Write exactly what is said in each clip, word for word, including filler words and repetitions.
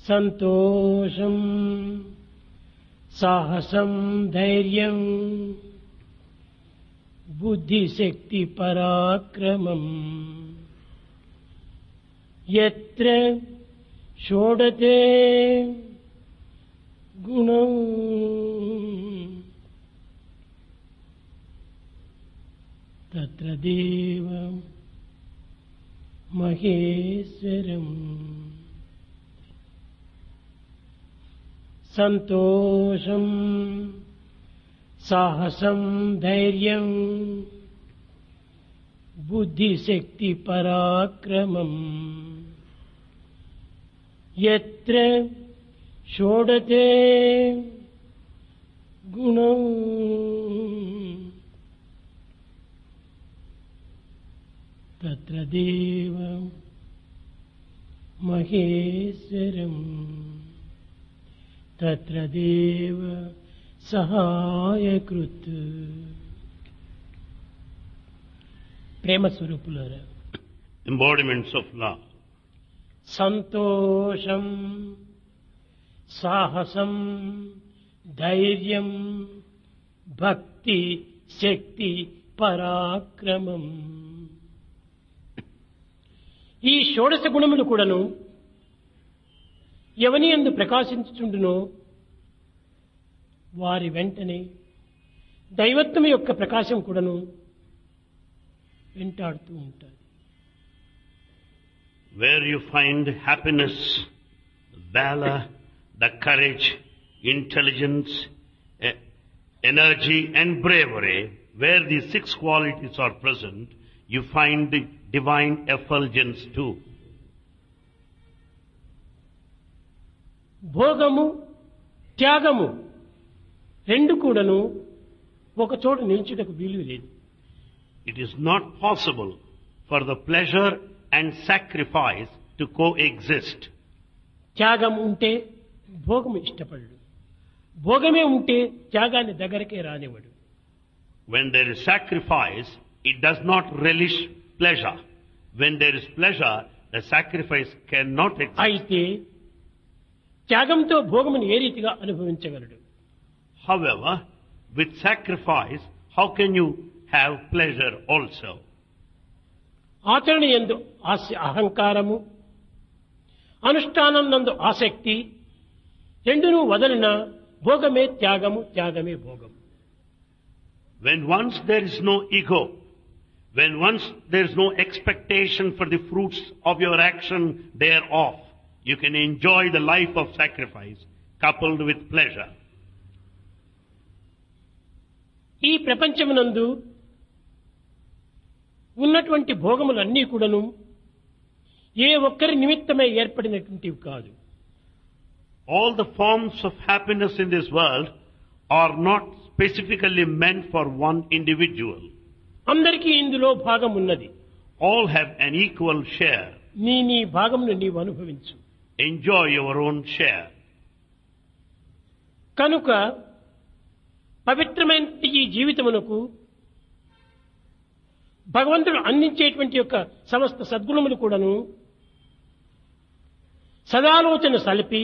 సంతోషం సాహసం ధైర్యం బుద్ధిశక్తి పరాక్రమం యత్ర షోడతే గుణం తత్ర దేవం మహేశ్వరం. సంతోషం సాహసం ధైర్యం బుద్ధిశక్తి పరాక్రమం యత్ర షోడతే గుణం తత్ర దేవం మహేశ్వరం తత్ర దేవ సహాయకృత్. ప్రేమ స్వరూపులారా, embodiments of love. సంతోషం సాహసం ధైర్యం భక్తి శక్తి పరాక్రమం, ఈ షోడశ గుణములు కూడాను ఎవని యందు ప్రకాశించుచుండునో వారి వెంటనే దైవత్వం యొక్క ప్రకాశం కూడాను వెంటాడుతూ ఉంటారు. Where you find happiness, valor, the courage, intelligence, eh, energy and bravery, where these six qualities are present, you find the divine effulgence too. భోగము త్యాగము రెండు కూడాను ఒక చోట నిలిచుటకు వీలు లేదు. It is not possible for the pleasure and sacrifice to coexist. త్యాగం ఉంటే భోగము ఇష్టపడడు, భోగమే ఉంటే త్యాగాన్ని దగ్గరకే రానివ్వడు. When there is sacrifice, it does not relish pleasure. When there is pleasure, the sacrifice cannot exist. అయితే త్యాగంతో భోగమును ఏ రీతిగా అనుభవించగలడు? However, with sacrifice, how can you have pleasure also? ఆచరణ యందు ఆస్య అహంకారము, అనుష్ఠానం నందు ఆసక్తి రెండును వదలిన భోగమే త్యాగము, త్యాగమే భోగము. When once there is no ego, when once there is no expectation for the fruits of your action thereof, you can enjoy the life of sacrifice coupled with pleasure. ఈ ప్రపంచమునందు ఉన్నటువంటి భోగములన్నీ కూడాను ఏ ఒక్కరి నిమిత్తమై ఏర్పడినటువంటివి కాదు. All the forms of happiness in this world are not specifically meant for one individual. అందరికీ ఇందులో భాగం ఉన్నది. All have an equal share. నీ నీ భాగమును నీవు అనుభవించు. Enjoy your own share. కనుక పవిత్రమైన ఈ జీవితమునకు భగవంతుడు అందించేటువంటి యొక్క సమస్త సద్గుణములు కూడాను సదాలోచన సలిపి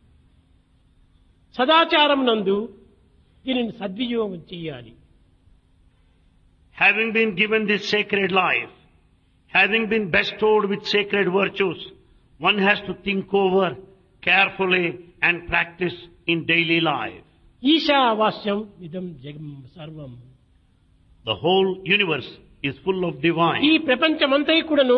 సదాచారం నందు దీనిని సద్వినియోగం చేయాలి. Having been given this sacred life, having been bestowed with sacred virtues, one has to think over carefully and practice in daily life. ఈశావాస్యం ఇదం జగం సర్వం. The whole universe is full of divine. ఈ ప్రపంచమంతా కూడాను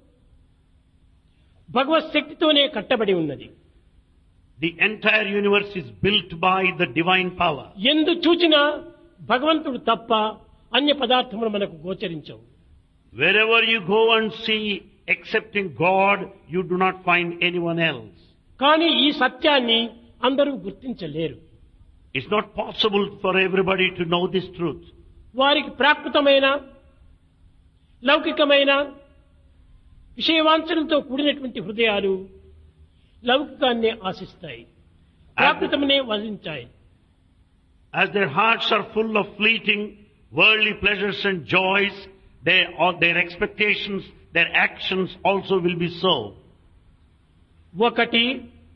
భగవత్ శక్తితోనే కట్టబడి ఉన్నది. The entire universe is built by the divine power. ఎందు చూచినా భగవంతుడు తప్ప అన్య పదార్థములు మనకు గోచరించవు. Wherever you go and see, excepting God, you do not find anyone else. కానీ ఈ సత్యాన్ని అందరూ గుర్తించలేరు. It's not possible for everybody to know this truth. వారికి ప్రాకృతమైన లౌకికమైన విషయవాంఛనలతో కూడినటువంటి హృదయాలు లౌకికాన్నే ఆశిస్తాయి, ప్రాకృతమనే వజించాయి. As their hearts are full of fleeting worldly pleasures and joys, they, or their expectations, their actions also will be so. ఒకటి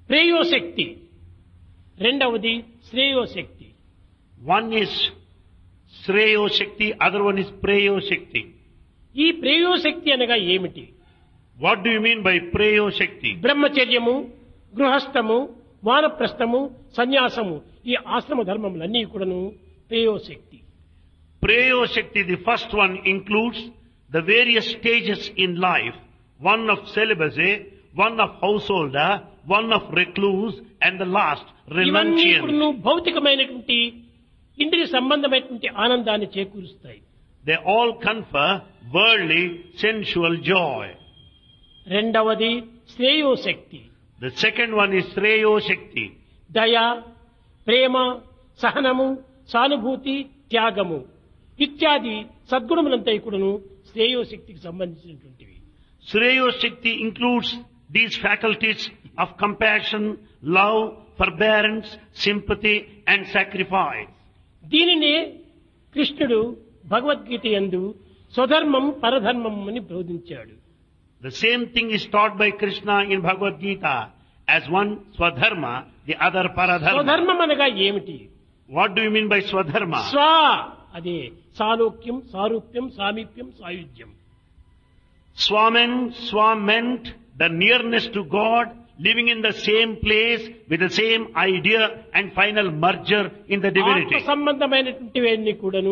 ప్రేయోశక్తి, రెండవది శ్రేయోశక్తి. One is Sreyo Shakti, other one is Preyo Shakti. ఈ ప్రేయోశక్తి అనగా ఏమిటి? What do you mean by Preyo Shakti? బ్రహ్మచర్యము, గృహస్థము, వానప్రస్థము, సన్యాసము, ఈ ఆశ్రమ ధర్మములన్నీ కూడాను ప్రేయోశక్తి. Preyo Shakti, the first one, includes the various stages in life. One of celibacy, one of householder, one of recluse, and the last, ఇవన్నీ renunciant. కూడాను భౌతికమైనటువంటి ఇంద్రియ సంబంధమైనటువంటి ఆనందాన్ని చేకూరుస్తాయి. They all confer worldly, sensual joy. రెండవది శ్రేయోశక్తి. The second one is Sreyo Shakti. దయ, ప్రేమ, సహనము, సానుభూతి, త్యాగము ఇత్యాది సద్గుణములంతా కూడాను శ్రేయోశక్తికి సంబంధించినటువంటివి. Sreyo Shakti includes these faculties of compassion, love, forbearance, sympathy, and sacrifice. దీనినే కృష్ణుడు భగవద్గీత యందు స్వధర్మం పరధర్మం అని బోధించాడు. The same thing is taught by Krishna in Bhagavad Gita as one Swadharma, the other Paradharma. స్వధర్మం అనగా ఏమిటి? What do you mean by Swadharma? స్వ అదే సాలోక్యం, సారూప్యం, సామీప్యం, సాయుధ్యం. Swamen, Swam meant the nearness to God, living in the same place with the same idea and final merger in the ఆత్మ divinity. సంబంధమైనటువంటివన్నీ కూడాను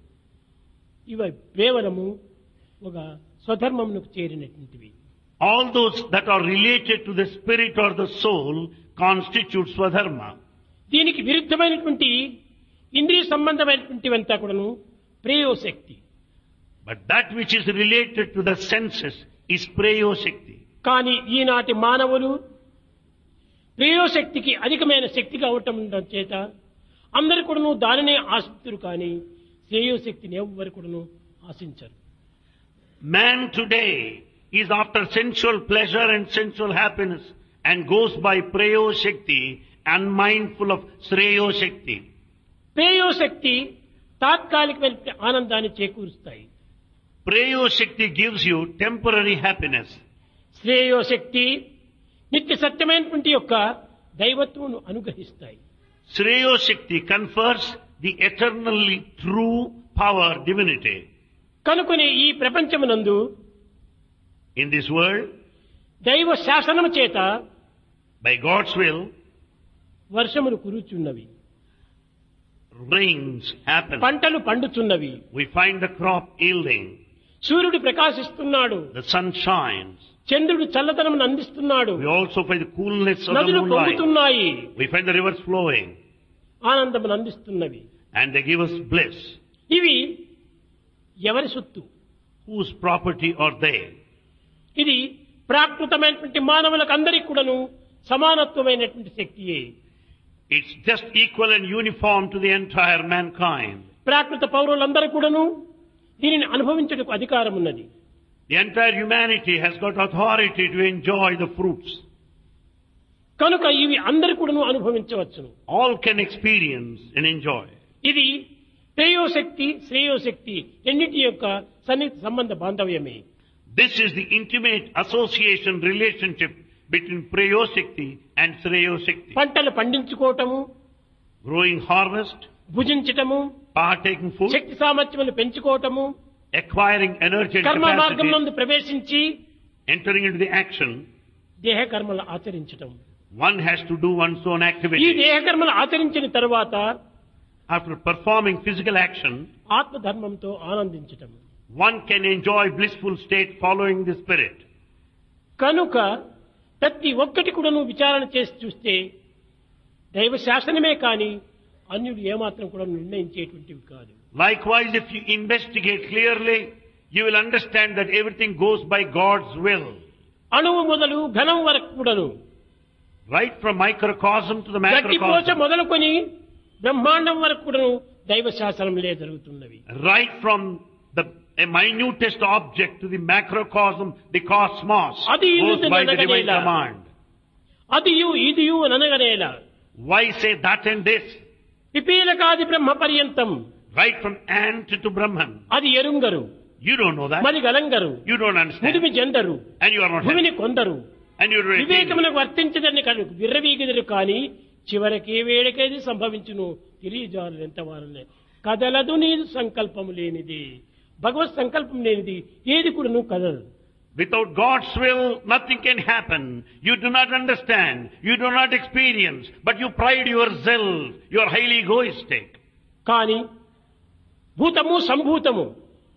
ఇవి కేవలము ఒక స్వధర్మమునకు చేరినటువంటివి. All those that are related to the spirit or the soul constitute Swadharma. దీనికి విరుద్ధమైనటువంటి ఇంద్రియ సంబంధమైనటువంటివంతా కూడాను ప్రేయోశక్తి. But that which is related to the senses is Preyo Shakti. కానీ ఈనాటి మానవులు ప్రేయోశక్తికి అధికమైన శక్తిగా అవటం చేత అందరు కూడాను దానినే ఆశిస్తున్నారు, కానీ శ్రేయోశక్తిని ఎవ్వరు కూడాను ఆశించరు. Man today is after sensual pleasure and sensual happiness and goes by Preyo Shakti, unmindful of Sreyo Shakti. ప్రేయోశక్తి తాత్కాలికమైన ఆనందాన్ని చేకూరుస్తాయి. Preyo Shakti gives you temporary happiness. శ్రేయోశక్తి నిత్య సత్యమైనటువంటి యొక్క దైవత్వమును అనుగ్రహిస్తాయి. Sreyo Shakti confers the eternally true power, divinity. కనుకొని ఈ ప్రపంచమునందు In this world, దైవ శాసనము చేత by God's will, వర్షములు కురుచున్నవి, rains happen. పంటలు పండుచున్నవి, We find the crop yielding. సూర్యుడు ప్రకాశిస్తున్నాడు, The sun shines. చంద్రుడు చల్లదనమును అందిస్తున్నాడు, We also find the coolness of the నదులు moonlight. పొంగుతున్నాయి, We find the rivers flowing. ఆనందమును అందిస్తున్నవి. And they give us bliss. ఇవి ఎవరి సొత్తు? Whose property are they? ఇది ప్రాకృతమైనటువంటి మానవులకు అందరికీ కూడాను సమానత్వమైనటువంటి శక్తియే. It's just equal and uniform to the entire mankind. ప్రాకృత పౌరులందరూ కూడాను దీనిని అనుభవించడానికి అధికారం ఉన్నది. The entire humanity has got authority to enjoy the fruits. కనుక ఇవి అందరూ కూడాను అనుభవించవచ్చును. All can experience and enjoy. ఇది ప్రేయోశక్తి, శ్రేయోశక్తి రెండింటి యొక్క సన్నిహిత సంబంధ బాంధవ్యమే. This is the intimate association relationship between Preyo Shakti and Sreyo Shakti. పంటలు పండించుకోవటము, Growing harvest, భుజించటము, partaking food, Shakti సామర్థ్యములు పెంచుకోవటము, acquiring energy and కర్మ మార్గం capacity, నందు ప్రవేశించి entering into the action. దేహ కర్మలు ఆచరించటం. One has to do one's own ఈ activity. దేహ కర్మలు ఆచరించిన తరువాత After performing physical action, ఆత్మధర్మంతో ఆనందించటం. one can enjoy blissful state following the spirit. కనుక ప్రతి ఒక్కటి కూడా నువ్వు విచారణ చేసి చూస్తే దైవ శాసనమే కానీ అన్యులు ఏమాత్రం కూడా నిర్ణయించేటువంటివి కాదు. Likewise, if you investigate clearly, you will understand that everything goes by God's will. అణువు మొదలు ఘనం వరకు కూడాను, Right from microcosm to the గడ్డిపోచ macrocosm. మొదలుకొని బ్రహ్మాండం వరకు కూడాను దైవ శాసనంలే జరుగుతున్నవి. Right from the a minutest object to the macrocosm, the cosmos, అది goes by the divine ఇదియు command. అదియు ఇదియు అనగనేలా Why say that and this? పిపీలకాది బ్రహ్మ పర్యంతం Right from ant to Brahman. అది ఎరుంగరు, You don't know that. మరి గలంగరు, You don't understand. ముదిమి జెండరు, And you are not భూమిని happy. కొందరు, and you retain it. వివేకమునకు వర్తించదని కనుక విర్రవీగెదరు కానీ చివరికి వేడికేది సంభవించును తెలియజాలు ఎంత వారనే కదలదు నీదు సంకల్పము లేనిది. భగవత్ సంకల్పం లేనిది ఏది కూడా నువ్వు కదలదు. Without God's will, nothing can happen. You do not understand. You do not experience. But you pride yourself. You are highly egoistic. కానీ భూతము సంభూతము,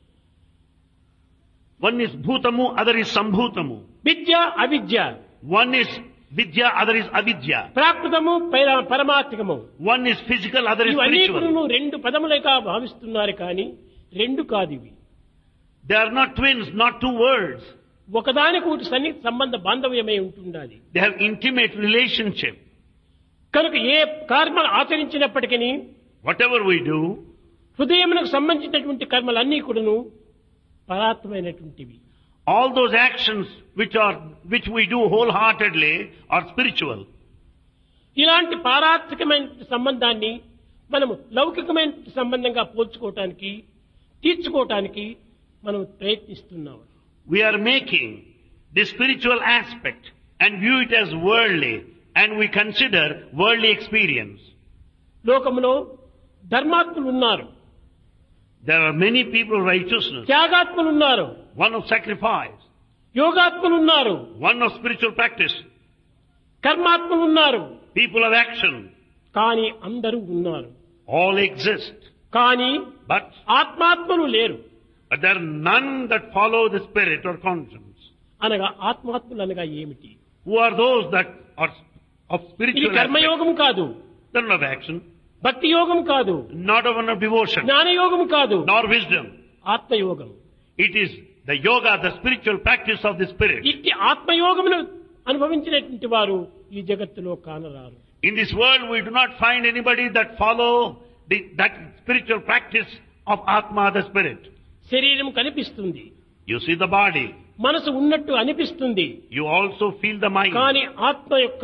One is bhutamu, other is sambhutamu. విద్య అవిద్య, One is vidya, other is avidya. ప్రాకృతము పైర- పరమాత్మికము, One is physical, other is ఇవన్నీ spiritual. కూడా రెండు పదములుగా భావిస్తున్నారు కానీ రెండు కాదు ఇవి. They are not twins, not two words. ఒకదానికి ఒకటి సన్ని సంబంధ బాంధవ్యమై ఉంటుండాలి. They have intimate relationship. కనుక ఏ కర్మలు ఆచరించినప్పటికీ Whatever we do, హృదయమునకు సంబంధించినటువంటి కర్మలన్నీ కూడాను పరాత్మైనటువంటివి. all those actions which are which we do wholeheartedly are spiritual. ఇలాంటి పారాత్మికమైన సంబంధాన్ని మనము లౌకికమైన సంబంధంగా పోల్చుకోవటానికి తీర్చుకోవటానికి మనం ప్రయత్నిస్తున్నాం. We are making the spiritual aspect and view it as worldly, and we consider worldly experience. లోకములో ధర్మాత్ములు ఉన్నారు, There are many people of righteousness, త్యాగాత్ములు ఉన్నారు, one of sacrifice, యోగాత్ములు ఉన్నారు, one of spiritual practice, కర్మాత్ములు ఉన్నారు. people of action. కానీ అందరూ ఉన్నారు. All exist, కానీ but, ఆత్మాత్మలు లేరు. but there are none that follow the spirit or conscience. అనగా ఆత్మాత్ములు అనగా ఏమిటి? Who are those that are of ఇది spiritual aspect? కర్మయోగం కాదు, They're not of action, భక్తి యోగం కాదు, not of one of devotion, జ్ఞానయోగం కాదు, nor wisdom. ఆత్మయోగం. It is the yoga, the spiritual practice of the spirit. ఇట్టి ఆత్మయోగమును అనుభవించినటువంటి వారు ఈ జగత్తులో కానరారు. In this world, we do not find anybody that follow the, that spiritual practice of Atma, the spirit. శరీరం కనిపిస్తుంది, You see the body. మనసు ఉన్నట్టు అనిపిస్తుంది, You also feel the mind. కానీ ఆత్మ యొక్క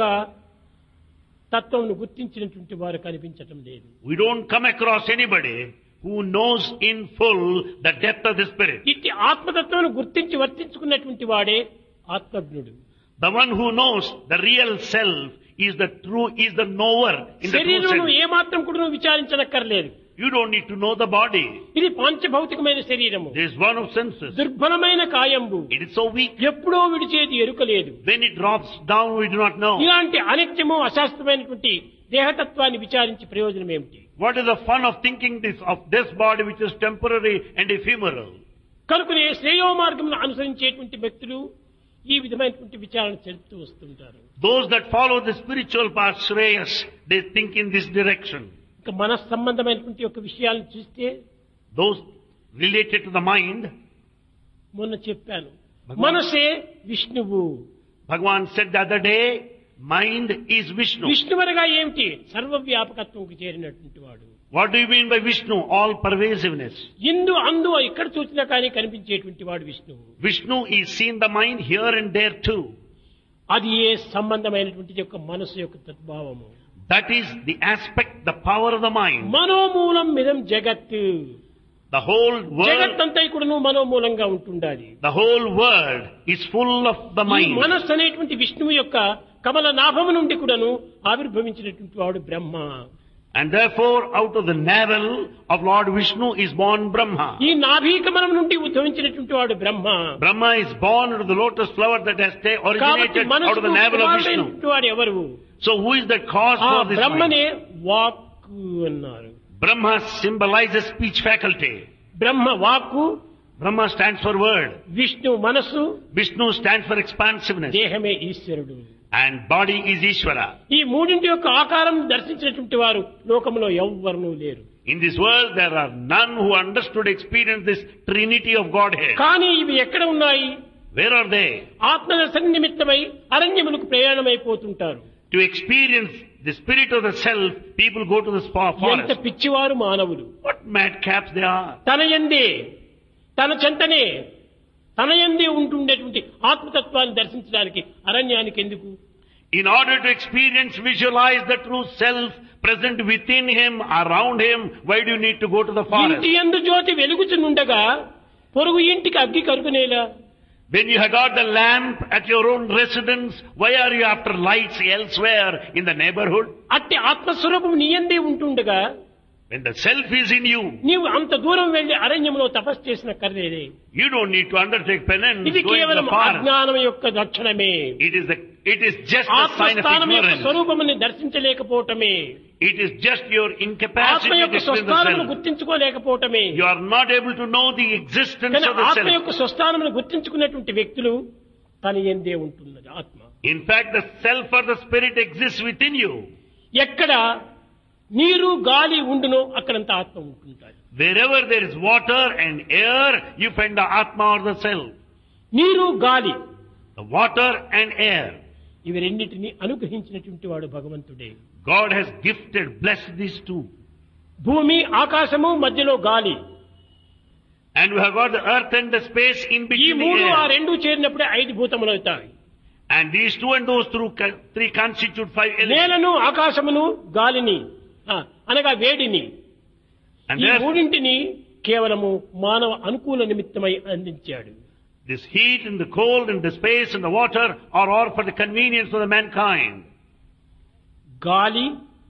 తత్వమును గుర్తించినటువంటి వారు కనిపించటం లేదు. We don't come across anybody who knows in full the depth of the spirit. ఇట్టి ఆత్మతత్వమును గుర్తించి వర్తించుకున్నటువంటి వాడే ఆత్మజ్ఞుడు. The one who knows the real self is the true, is the knower in the true శరీరమును sense. ఏమాత్రం కూడా విచారించనక్కర్లేదు. You don't need to know the body. ఇది పాంచభౌతికమైన శరీరము, There is one of senses. దుర్బలమైన కాయంబు, It is so weak. ఎప్పుడో విడిచేది ఎరుకలేదు. When it drops down, we do not know. ఇలాంటి అనిత్యము అశాస్త్రమైనటువంటి దేహతత్వాన్ని విచారించి ప్రయోజనం ఏమిటి? What is the fun of thinking this of this body which is temporary and ephemeral? కనుకనే శ్రేయో మార్గమును అనుసరించేటువంటి వ్యక్తులు ఈ విధమైనటువంటి విచారణ చెప్తూ వస్తుంటారు. Those that follow the spiritual path, Shreyas, they think in this direction. ఇక మన సంబంధమైనటువంటి యొక్క విషయాలను చూస్తే Those related to the mind, మొన్న చెప్పాను, భగవాన్- మనసే విష్ణువు. Bhagavan said the other day, mind is Vishnu. విష్ణువనగా ఏమిటి? సర్వవ్యాపకత్వంకు చేరినటువంటి వాడు. What do you mean by Vishnu? All pervasiveness. ఇందు అందు ఎక్కడ చూసినా కానీ కనిపించేటువంటి వాడు విష్ణువు. Vishnu is seen the mind here and there too. అది ఏ సంబంధమైనటువంటి యొక్క మనసు యొక్క తద్భావము. That is the aspect, the power of the mind. మనోమూలం మిదం జగత్. The whole జగత్ world, అంతా కూడా మనోమూలంగా ఉంటుండాలి. the whole world is full of the ఈ mind. మనస్సు అనేటువంటి విష్ణువు యొక్క కమల నాభము నుండి కూడాను ఆవిర్భవించినటువంటి వాడు బ్రహ్మ. And therefore, out of the navel of Lord Vishnu is born Brahma. ఈ నాభీ కమలం నుండి ఉద్భవించినటువంటి వాడు బ్రహ్మ. Brahma is born out of the lotus flower that has ta- కాబట్టి originated out of మనసుకు the navel of Vishnu. కుమారుడైనటువంటి వాడు ఎవరు? So who is the cause ఆ for this mind? బ్రహ్మనే వాక్కు అన్నారు. Brahma symbolizes speech faculty. బ్రహ్మ వాక్కు, Brahma stands for word. Vishnu మనస్సు, Vishnu stands for expansiveness. దేహమే ఈశ్వరుడు. And body is Ishvara. ఈ మూడింటి యొక్క ఆకారం దర్శించినటువంటి వారు లోకంలో ఎవ్వరూ లేరు. In this world there are none who understood, experienced this trinity of Godhead. కానీ ఇవి ఎక్కడ ఉన్నాయి? Where are they? ఆత్మదర్శన నిమిత్తమై అరణ్యములకు ప్రయాణమైపోతుంటారు. To experience the spirit of the self, people go to the spa ఎంత forest. పిచ్చివారు మానవులు. What madcaps they are. తన యందే, తన చెంతనే, తన యందే ఉంటుండేటువంటి ఆత్మతత్వాన్ని దర్శించడానికి అరణ్యానికి ఎందుకు? In order to experience, visualize the true self present within him, around him, why do you need to go to the forest? ఇంటి యందు జ్యోతి వెలుగుచునుండగా పొరుగు ఇంటికి అగ్గి కరుగునేలా? When you have got the lamp at your own residence, why are you after lights elsewhere in the neighborhood? అట్టి ఆత్మస్వరూపం నీ యందే ఉంటుండగా When the self is in you, నీవు అంత దూరం వెళ్లి అరణ్యంలో తపస్సు చేసిన కర్రేదే. you don't need to undertake penance ఇది going to కేవలం the forest. అజ్ఞానం యొక్క లక్షణమే. It is the, it is just a sign of ఆత్మస్థానం యొక్క ignorance. స్వరూపముని దర్శించలేకపోవటమే. It is just your ఆత్మ incapacity to యొక్క discern the స్వస్థానమును self. గుర్తించుకోలేకపోవటమే. You are not able to know the existence కానీ of the ఆత్మ self. యొక్క స్వస్థానమును గుర్తించుకున్నటువంటి వ్యక్తులు తన యందే ఉంటున్నది ఆత్మ. In fact, the self or the spirit exists within you. ఎక్కడ నీరు గాలి ఉండునో అక్కడంత ఆత్మ ఉంటుంటాయి. Wherever there is water and air, you find the Atma or the self. నీరు గాలి The water and air. ఇవి రెండింటిని అనుగ్రహించినటువంటి వాడు భగవంతుడే. God has gifted, blessed these two. భూమి ఆకాశము మధ్యలో గాలి. And we have got the earth and the space in ఈ between the మూడు ఆ air. రెండు చేరినప్పుడే ఐదు భూతములు అవుతాయి. And these two and those through three constitute five elements. నేలను ఆకాశమును గాలిని ఆ, అనగా వేడిని And ఈ there, మూడింటిని కేవలము మానవ అనుకూల నిమిత్తమై అందించాడు. this heat and the cold and the space and the water are all for the convenience of the mankind. గాలి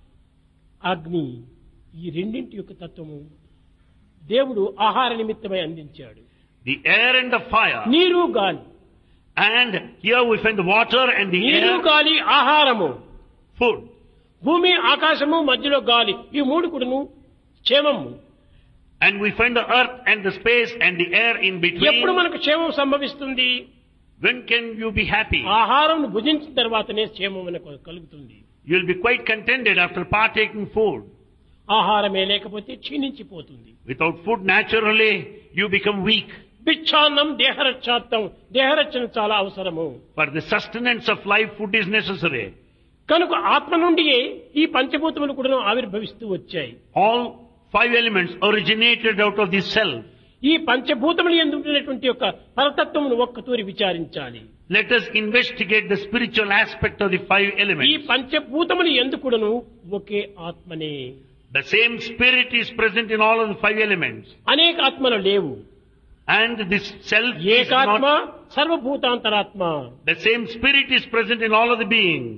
అగ్ని ఈ రెండింటి యొక్క తత్వము దేవుడు ఆహార నిమిత్తమై అందించాడు. The air and the fire. నీరు గాలి And here we find the water and the నీరు air, గాలి ఆహారము. food. భూమి ఆకాశము మధ్యలో గాలి ఈ మూడు కూడాను క్షేమము. And we find the earth and the space and the air in between. ఎప్పుడు మనకు క్షేమం సంభవిస్తుంది? When can you be happy? ఆహారం భుజించిన తర్వాతనే క్షేమం మనకు కలుగుతుంది. You will be quite contented after partaking food. ఆహారమే లేకపోతే క్షీణించిపోతుంది. Without food, naturally, you become weak. భిక్షాన్నం దేహరక్షార్థం దేహరక్షణ చాలా అవసరము. For the sustenance of life, food is necessary. కనుక ఆత్మ నుండియే ఈ పంచభూతములు కూడా ఆవిర్భవిస్తూ వచ్చాయి. All five elements originated out of the self. ఈ పంచభూతములు ఎందుకున్నటువంటి యొక్క పరతత్వమును ఒక్కతూరి విచారించాలి. Let us investigate the spiritual aspect of the five ఈ elements. పంచభూతములు ఎందుకును ఒకే ఆత్మనే. The same spirit is present in all of the five elements. అనేక ఆత్మలు లేవు. And this self is ఏకాత్మ not, సర్వభూతాంతరాత్మ. the same spirit is present in all of the beings.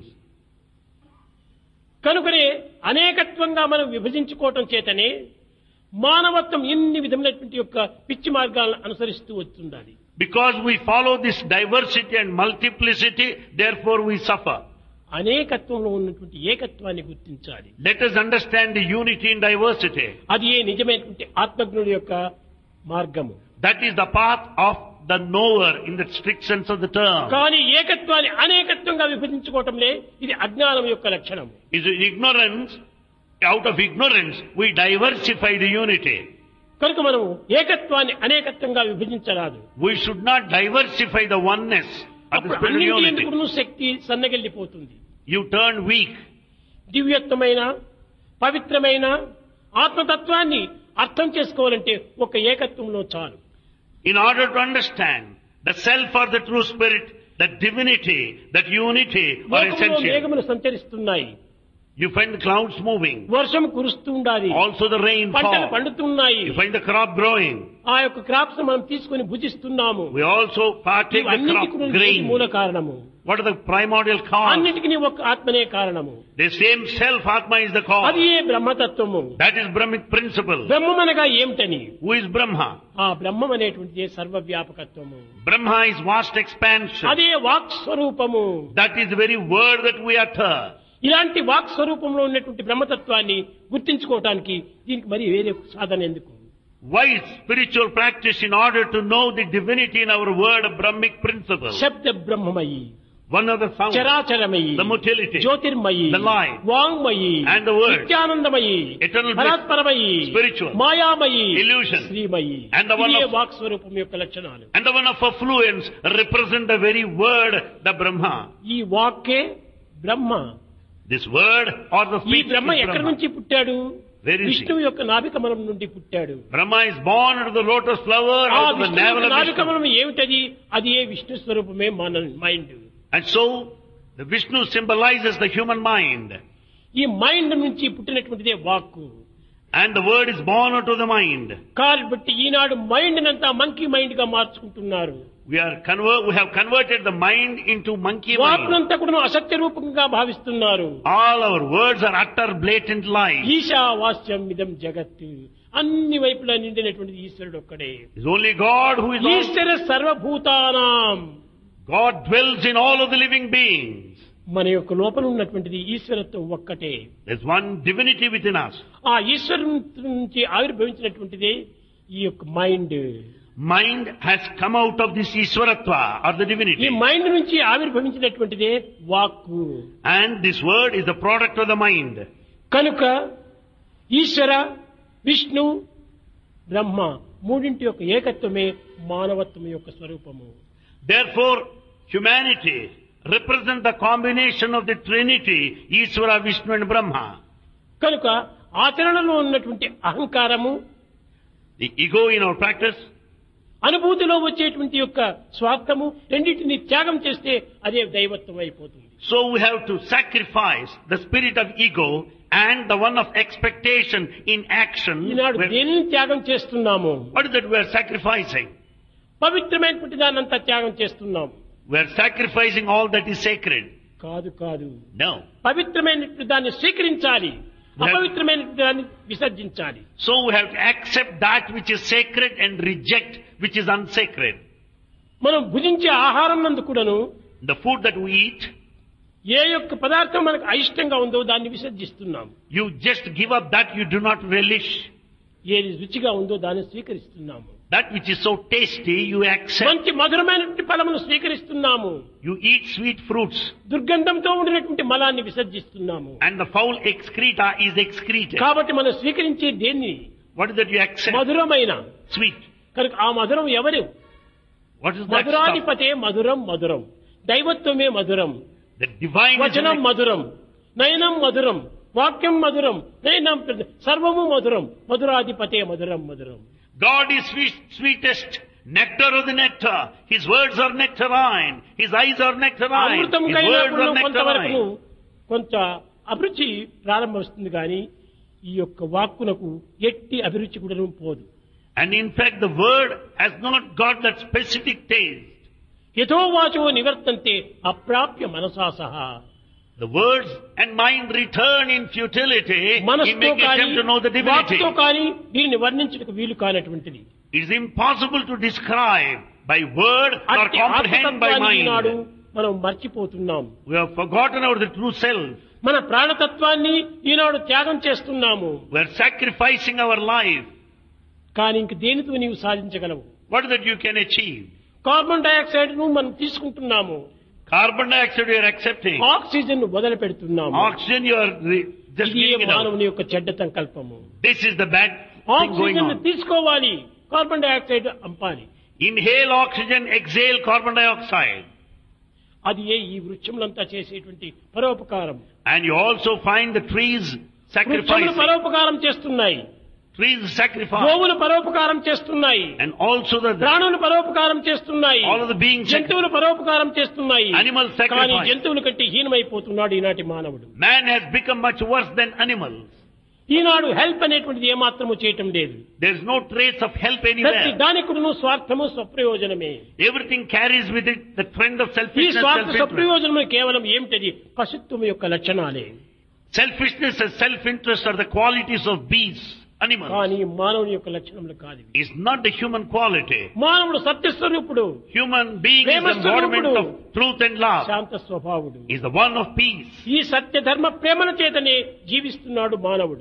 కనుకనే అనేకత్వంగా మనం విభజించుకోవటం చేతనే మానవత్వం ఎన్ని విధములైనటువంటి యొక్క పిచ్చి మార్గాలను అనుసరిస్తూ వస్తుండాలి. Because we follow this diversity and multiplicity, therefore we suffer. అనేకత్వంలో ఉన్నటువంటి ఏకత్వాన్ని గుర్తించాలి. Let us understand the unity in diversity. అది ఏ నిజమైనటువంటి ఆత్మజ్ఞుడి యొక్క మార్గము. That is the path of the knower in the strict sense of the term. కానీ ఏకత్వాన్ని అనేకత్వంగా విభజించుకోవటంలే ఇది అజ్ఞానం యొక్క లక్షణం. Is ignorance, out of ignorance, we diversify the unity. కనుక మనం ఏకత్వాన్ని అనేకత్వంగా విభజించరాదు. We should not diversify the oneness of the అప్పుడు spiritual అన్నింటి unity. ఎందుకును Shakti సన్నగిల్లిపోతుంది. You turn weak. దివ్యత్వమైన పవిత్రమైన ఆత్మతత్వాన్ని అర్థం చేసుకోవాలంటే ఒక ఏకత్వంలో చాలు. In order to understand the self or the true spirit, that divinity, that unity are లోకంలో essential. మేఘములు సంచరిస్తున్నాయి. You find the clouds moving. వర్షం కురుస్తూ ఉండాలి. Also the rain పంటలు fall. పండుతున్నాయి. You find the crop growing. ఆ యొక్క క్రాప్స్ మనం తీసుకొని భుజిస్తున్నాము. We also partake the crop grain. మూల కారణము. What are the primordial cause? అన్నిటికీ ఒక ఆత్మనే కారణము. The same self, Atma, is the cause. అది ఏ బ్రహ్మతత్వము. That is Brahmic principle. బ్రహ్మం అనగా ఏమిటని? Who is Brahma? ఆ బ్రహ్మం అనేటువంటిది సర్వవ్యాపకత్వము. Brahma is vast expansion. అదే వాక్ స్వరూపము. That is the very word that we utter. ఇలాంటి వాక్ స్వరూపంలో ఉన్నటువంటి బ్రహ్మతత్వాన్ని గుర్తించుకోవటానికి దీనికి మరి వేరే సాధన ఎందుకు? Why spiritual practice in order to know the divinity in our word of Brahmic principle? శబ్ద బ్రహ్మమయి, One of the sound, చరాచరమయి, the motility, జ్యోతిర్మయి, the light, వాంగ్మయి, and the word, నిత్యానందమయి, eternal bliss, పరాత్పరమయి, spiritual, మాయామయి, illusion, శ్రీమయి. and the one ఇదే of- వాక్ స్వరూపం యొక్క లక్షణాలు. and the one of affluence represent the very word, the Brahma. ఈ వాక్కే బ్రహ్మ. This word or the ఈ speech బ్రహ్మ is ఎక్కడి Brahma. నుంచి పుట్టాడు? Where is he? విష్ణువు యొక్క నాభికమలం నుండి పుట్టాడు. Brahma is born out of the lotus flower, ఆ out of the విష్ణువు navel యొక్క of Vishnu. నాభికమలం ఏమిటది? అది ఏ విష్ణు స్వరూపమే మన mind. And so, the Vishnu symbolizes the human mind. ఈ మైండ్ నుంచి పుట్టినటువంటిదే వాక్కు. And the word is born out of the mind. కాబట్టి ఈనాడు మైండ్ నంతా మంకీ మైండ్ గా మార్చుకుంటున్నారు. We are convert, we have converted the mind into monkey mind. వాక్కునంతా కూడా అసత్య రూపంగా భావిస్తున్నారు. All our words are utter blatant lies. ఈశావాస్యం ఇదం జగత్, అన్ని వైపులా నిండినటువంటి ఈశ్వరుడు ఒక్కడే. It's only God who is all. ఈశ్వర సర్వభూతానాం. God dwells in all of the living beings. మన యొక్క లోపల ఉన్నటువంటిది ఈశ్వరత్వం ఒక్కటే. There's one divinity within us. ఆ ఈశ్వరుని నుంచి ఆవిర్భవించినటువంటిదే ఈ యొక్క mind. Mind has come out of this Ishwaratva or the ఈ divinity. మైండ్ నుంచి ఆవిర్భవించినటువంటిదే వాక్కు. And this word is the product of the mind. కనుక ఈశ్వర, విష్ణు, బ్రహ్మ మూడింటి యొక్క ఏకత్వమే మానవత్వం యొక్క స్వరూపము. Therefore, humanity represents the combination of the Trinity, Ishvara, Vishnu and Brahma. కనుక ఆచరణలో ఉన్నటువంటి అహంకారము, The ego in our practice, అనుభూతిలో వచ్చేటువంటి యొక్క స్వార్థము రెండింటిని త్యాగం చేస్తే అదే దైవత్వం అయిపోతుంది. so we have to sacrifice the spirit of ego and the one of expectation in action. Eenadu Where- దేనిని త్యాగం చేస్తున్నాము? What is that we are sacrificing? పవిత్రమైనటువంటి దానంతా త్యాగం చేస్తున్నాము. We are sacrificing all that is sacred. కాదు కాదు, No. పవిత్రమైనటువంటి దాన్ని స్వీకరించాలి, అపవిత్రమైనటువంటి దాన్ని విసర్జించాలి. So we have to accept that which is sacred and reject which is unsacred. మనం భుజించే ఆహారం నందు కూడాను The food that we eat, ఏ యొక్క పదార్థం మనకు అయిష్టంగా ఉందో దాన్ని విసర్జిస్తున్నాం. you just give up that you do not relish. ఏది రుచిగా ఉందో దాన్ని స్వీకరిస్తున్నాము. That which is so tasty, you accept. మంచి మధురమైనటువంటి ఫలమును స్వీకరిస్తున్నాము. You eat sweet fruits. దుర్గంధంతో ఉండినటువంటి మలాన్ని విసర్జిస్తున్నాము. And the foul excreta is excreted. కాబట్టి మనం స్వీకరించే దేన్ని? What is that you accept? మధురమైన. Sweet. కనుక ఆ మధురం ఎవరు? What is that stuff? మధురాధిపతే మధురం మధురం, దైవత్వమే మధురం, The divine is వచనం an- మధురం, నయనం మధురం, వాక్యం మధురం, నయనం సర్వము మధురం, మధురాధిపతే మధురం మధురం. God is sweet, sweetest, nectar of the nectar. His words are nectarine. His eyes are nectarine. Amrutham His కైనా words కూడా are కొంతవరకు nectarine. కొంత అభిరుచి ప్రారంభమవుతుంది కానీ ఈ యొక్క వాక్కునకు ఎట్టి అభిరుచి కూడా పోదు. And in fact, the word has not got that specific taste. యథో వాచో నివర్తంతే అప్రాప్య మనసా సహా. The words and mind return in futility in మనస్సుతో making కానీ attempt to know the divinity. వాక్కుతో కానీ దీన్ని వర్ణించడానికి వీలు కానటువంటిది. It is impossible to describe by word or అట్టి comprehend by ఆత్మతత్వాన్ని ఈనాడు mind. మనం మర్చిపోతున్నాం. We have forgotten our the true self. మన ప్రాణతత్వాన్ని ఈనాడు త్యాగం చేస్తున్నాము. We are sacrificing our life. కానీ ఇంక దేనితో నీవు సాధించగలవు? What is that you can achieve? Carbon dioxide ను మనం తీసుకుంటున్నాము, Carbon dioxide you are accepting. Oxygen ను వదిలి పెడుతున్నాము. Oxygen you are re- just ఇది giving it out. మానవుని యొక్క చెడ్డ సంకల్పము. This is the bad thing going oxygen on. తీసుకోవాలి, కార్బన్ డైఆక్సైడ్ అంపాలి. Inhale oxygen, exhale carbon dioxide. అది ఏ ఈ వృక్షములంతా చేసేటువంటి పరోపకారం. And you also find the trees వృక్షములు sacrificing. పరోపకారం చేస్తున్నాయి, Trees sacrifice. గోవులు పరోపకారం చేస్తున్నాయి, And also the ప్రాణులు పరోపకారం చేస్తున్నాయి, all of the beings. జంతువులు పరోపకారం చేస్తున్నాయి. Animal కానీ sacrifice. జంతువుల కంటే హీనమైపోతున్నాడు ఈనాటి మానవుడు. Man has become much worse than animals. ఈనాడు హెల్ప్ అనేటువంటిది ఏమాత్రము చేయటం లేదు. There is no trace of help ప్రతి anywhere. దానికును స్వార్థము స్వప్రయోజనమే. Everything carries with it the trend of ఈ selfishness. స్వార్థ self-interest. స్వప్రయోజనము కేవలం ఏమిటది? పశుత్వం యొక్క లక్షణాలే. Selfishness and self-interest are the qualities of beasts, animals. కానీ మానవుని యొక్క లక్షణములు కాదు ఇవి. It's not the human quality. మానవుడు సత్యస్వరూపుడు, Human being is the embodiment of truth and love. Shanta స్వభావుడు. Is the one of peace. ఈ సత్య ధర్మ ప్రేమల చేతనే జీవిస్తున్నాడు మానవుడు.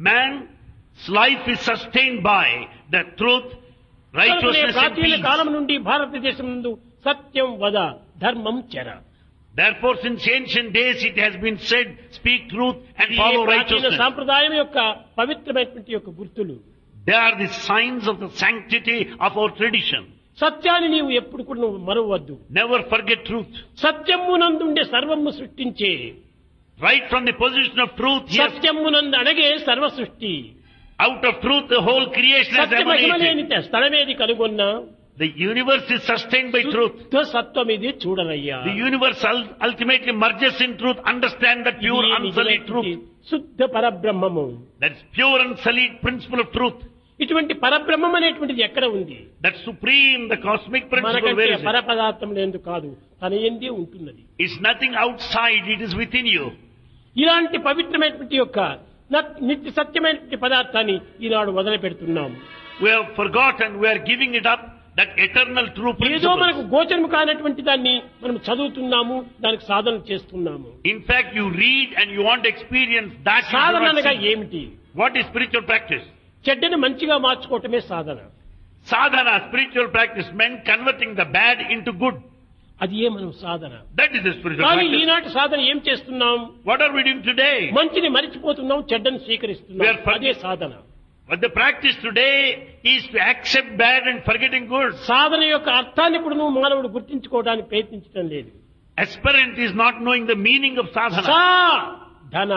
Man's life is sustained by the truth, కనుకనే righteousness and ప్రాచీన peace. కాలం నుండి భారతదేశం నందు సత్యం వద ధర్మం చెర. Therefore, since ancient days it has been said, speak truth and ఈ follow ప్రాచీన righteousness. సాంప్రదాయం యొక్క పవిత్రమైనటువంటి యొక్క గుర్తులు. They are the signs of the sanctity of our tradition. సత్యాన్ని నీవు ఎప్పుడు కూడా నువ్వు మరవద్దు. Never forget truth. సత్యమునందుండే సర్వము సృష్టించే, Right from the position of truth, yes, సత్యమునందు అణగే సర్వ సృష్టి. out of truth the whole creation has Satya Mahima emanated. లేని స్థలమేది కనుగొన్నా The universe is sustained by truth. శుద్ధ సత్వం ఇది చూడనయ్యా. The universe ul- ultimately merges in truth. Understand the pure, ఇది unsullied truth. శుద్ధ పరబ్రహ్మము. That's pure, unsullied principle of truth. ఇటువంటి పరబ్రహ్మం అనేటువంటిది ఎక్కడ ఉంది? That supreme, the cosmic principle, మనకంటే where is it? పరపదార్థం లేదు కాదు, తన యందే ఉంటున్నది. It's nothing outside, it is within you. ఇలాంటి పవిత్రమైనటువంటి యొక్క నత్- నిత్య సత్యమైనటువంటి పదార్థాన్ని ఈనాడు వదిలిపెడుతున్నాం. We have forgotten, we are giving it up, that eternal true ఏదో మనకు principle. గోచరం కానటువంటి దాన్ని మనం చదువుతున్నాము, దానికి సాధన చేస్తున్నాము. In fact, you read and you want to experience that. you do Sadhana not అనగా see. ఏమిటి? What is spiritual practice? చెడ్డని మంచిగా మార్చుకోవటమే సాధన. Sadhana, spiritual practice, meant converting the bad into good. అది ఏ మనం సాధన. That is the spiritual కానీ practice. ఈనాటి సాధన ఏం చేస్తున్నాం? What are we doing today? మంచిని మరిచిపోతున్నాం, చెడ్డని We స్వీకరిస్తున్నాం. are for- అదే సాధన. But the practice today is to accept bad and forgetting good. సాధన యొక్క అర్థాన్ని కూడా నువ్వు మానవుడు గుర్తించుకోవడానికి ప్రయత్నించడం లేదు. Aspirant is not knowing the meaning of sadhana. సా ధన.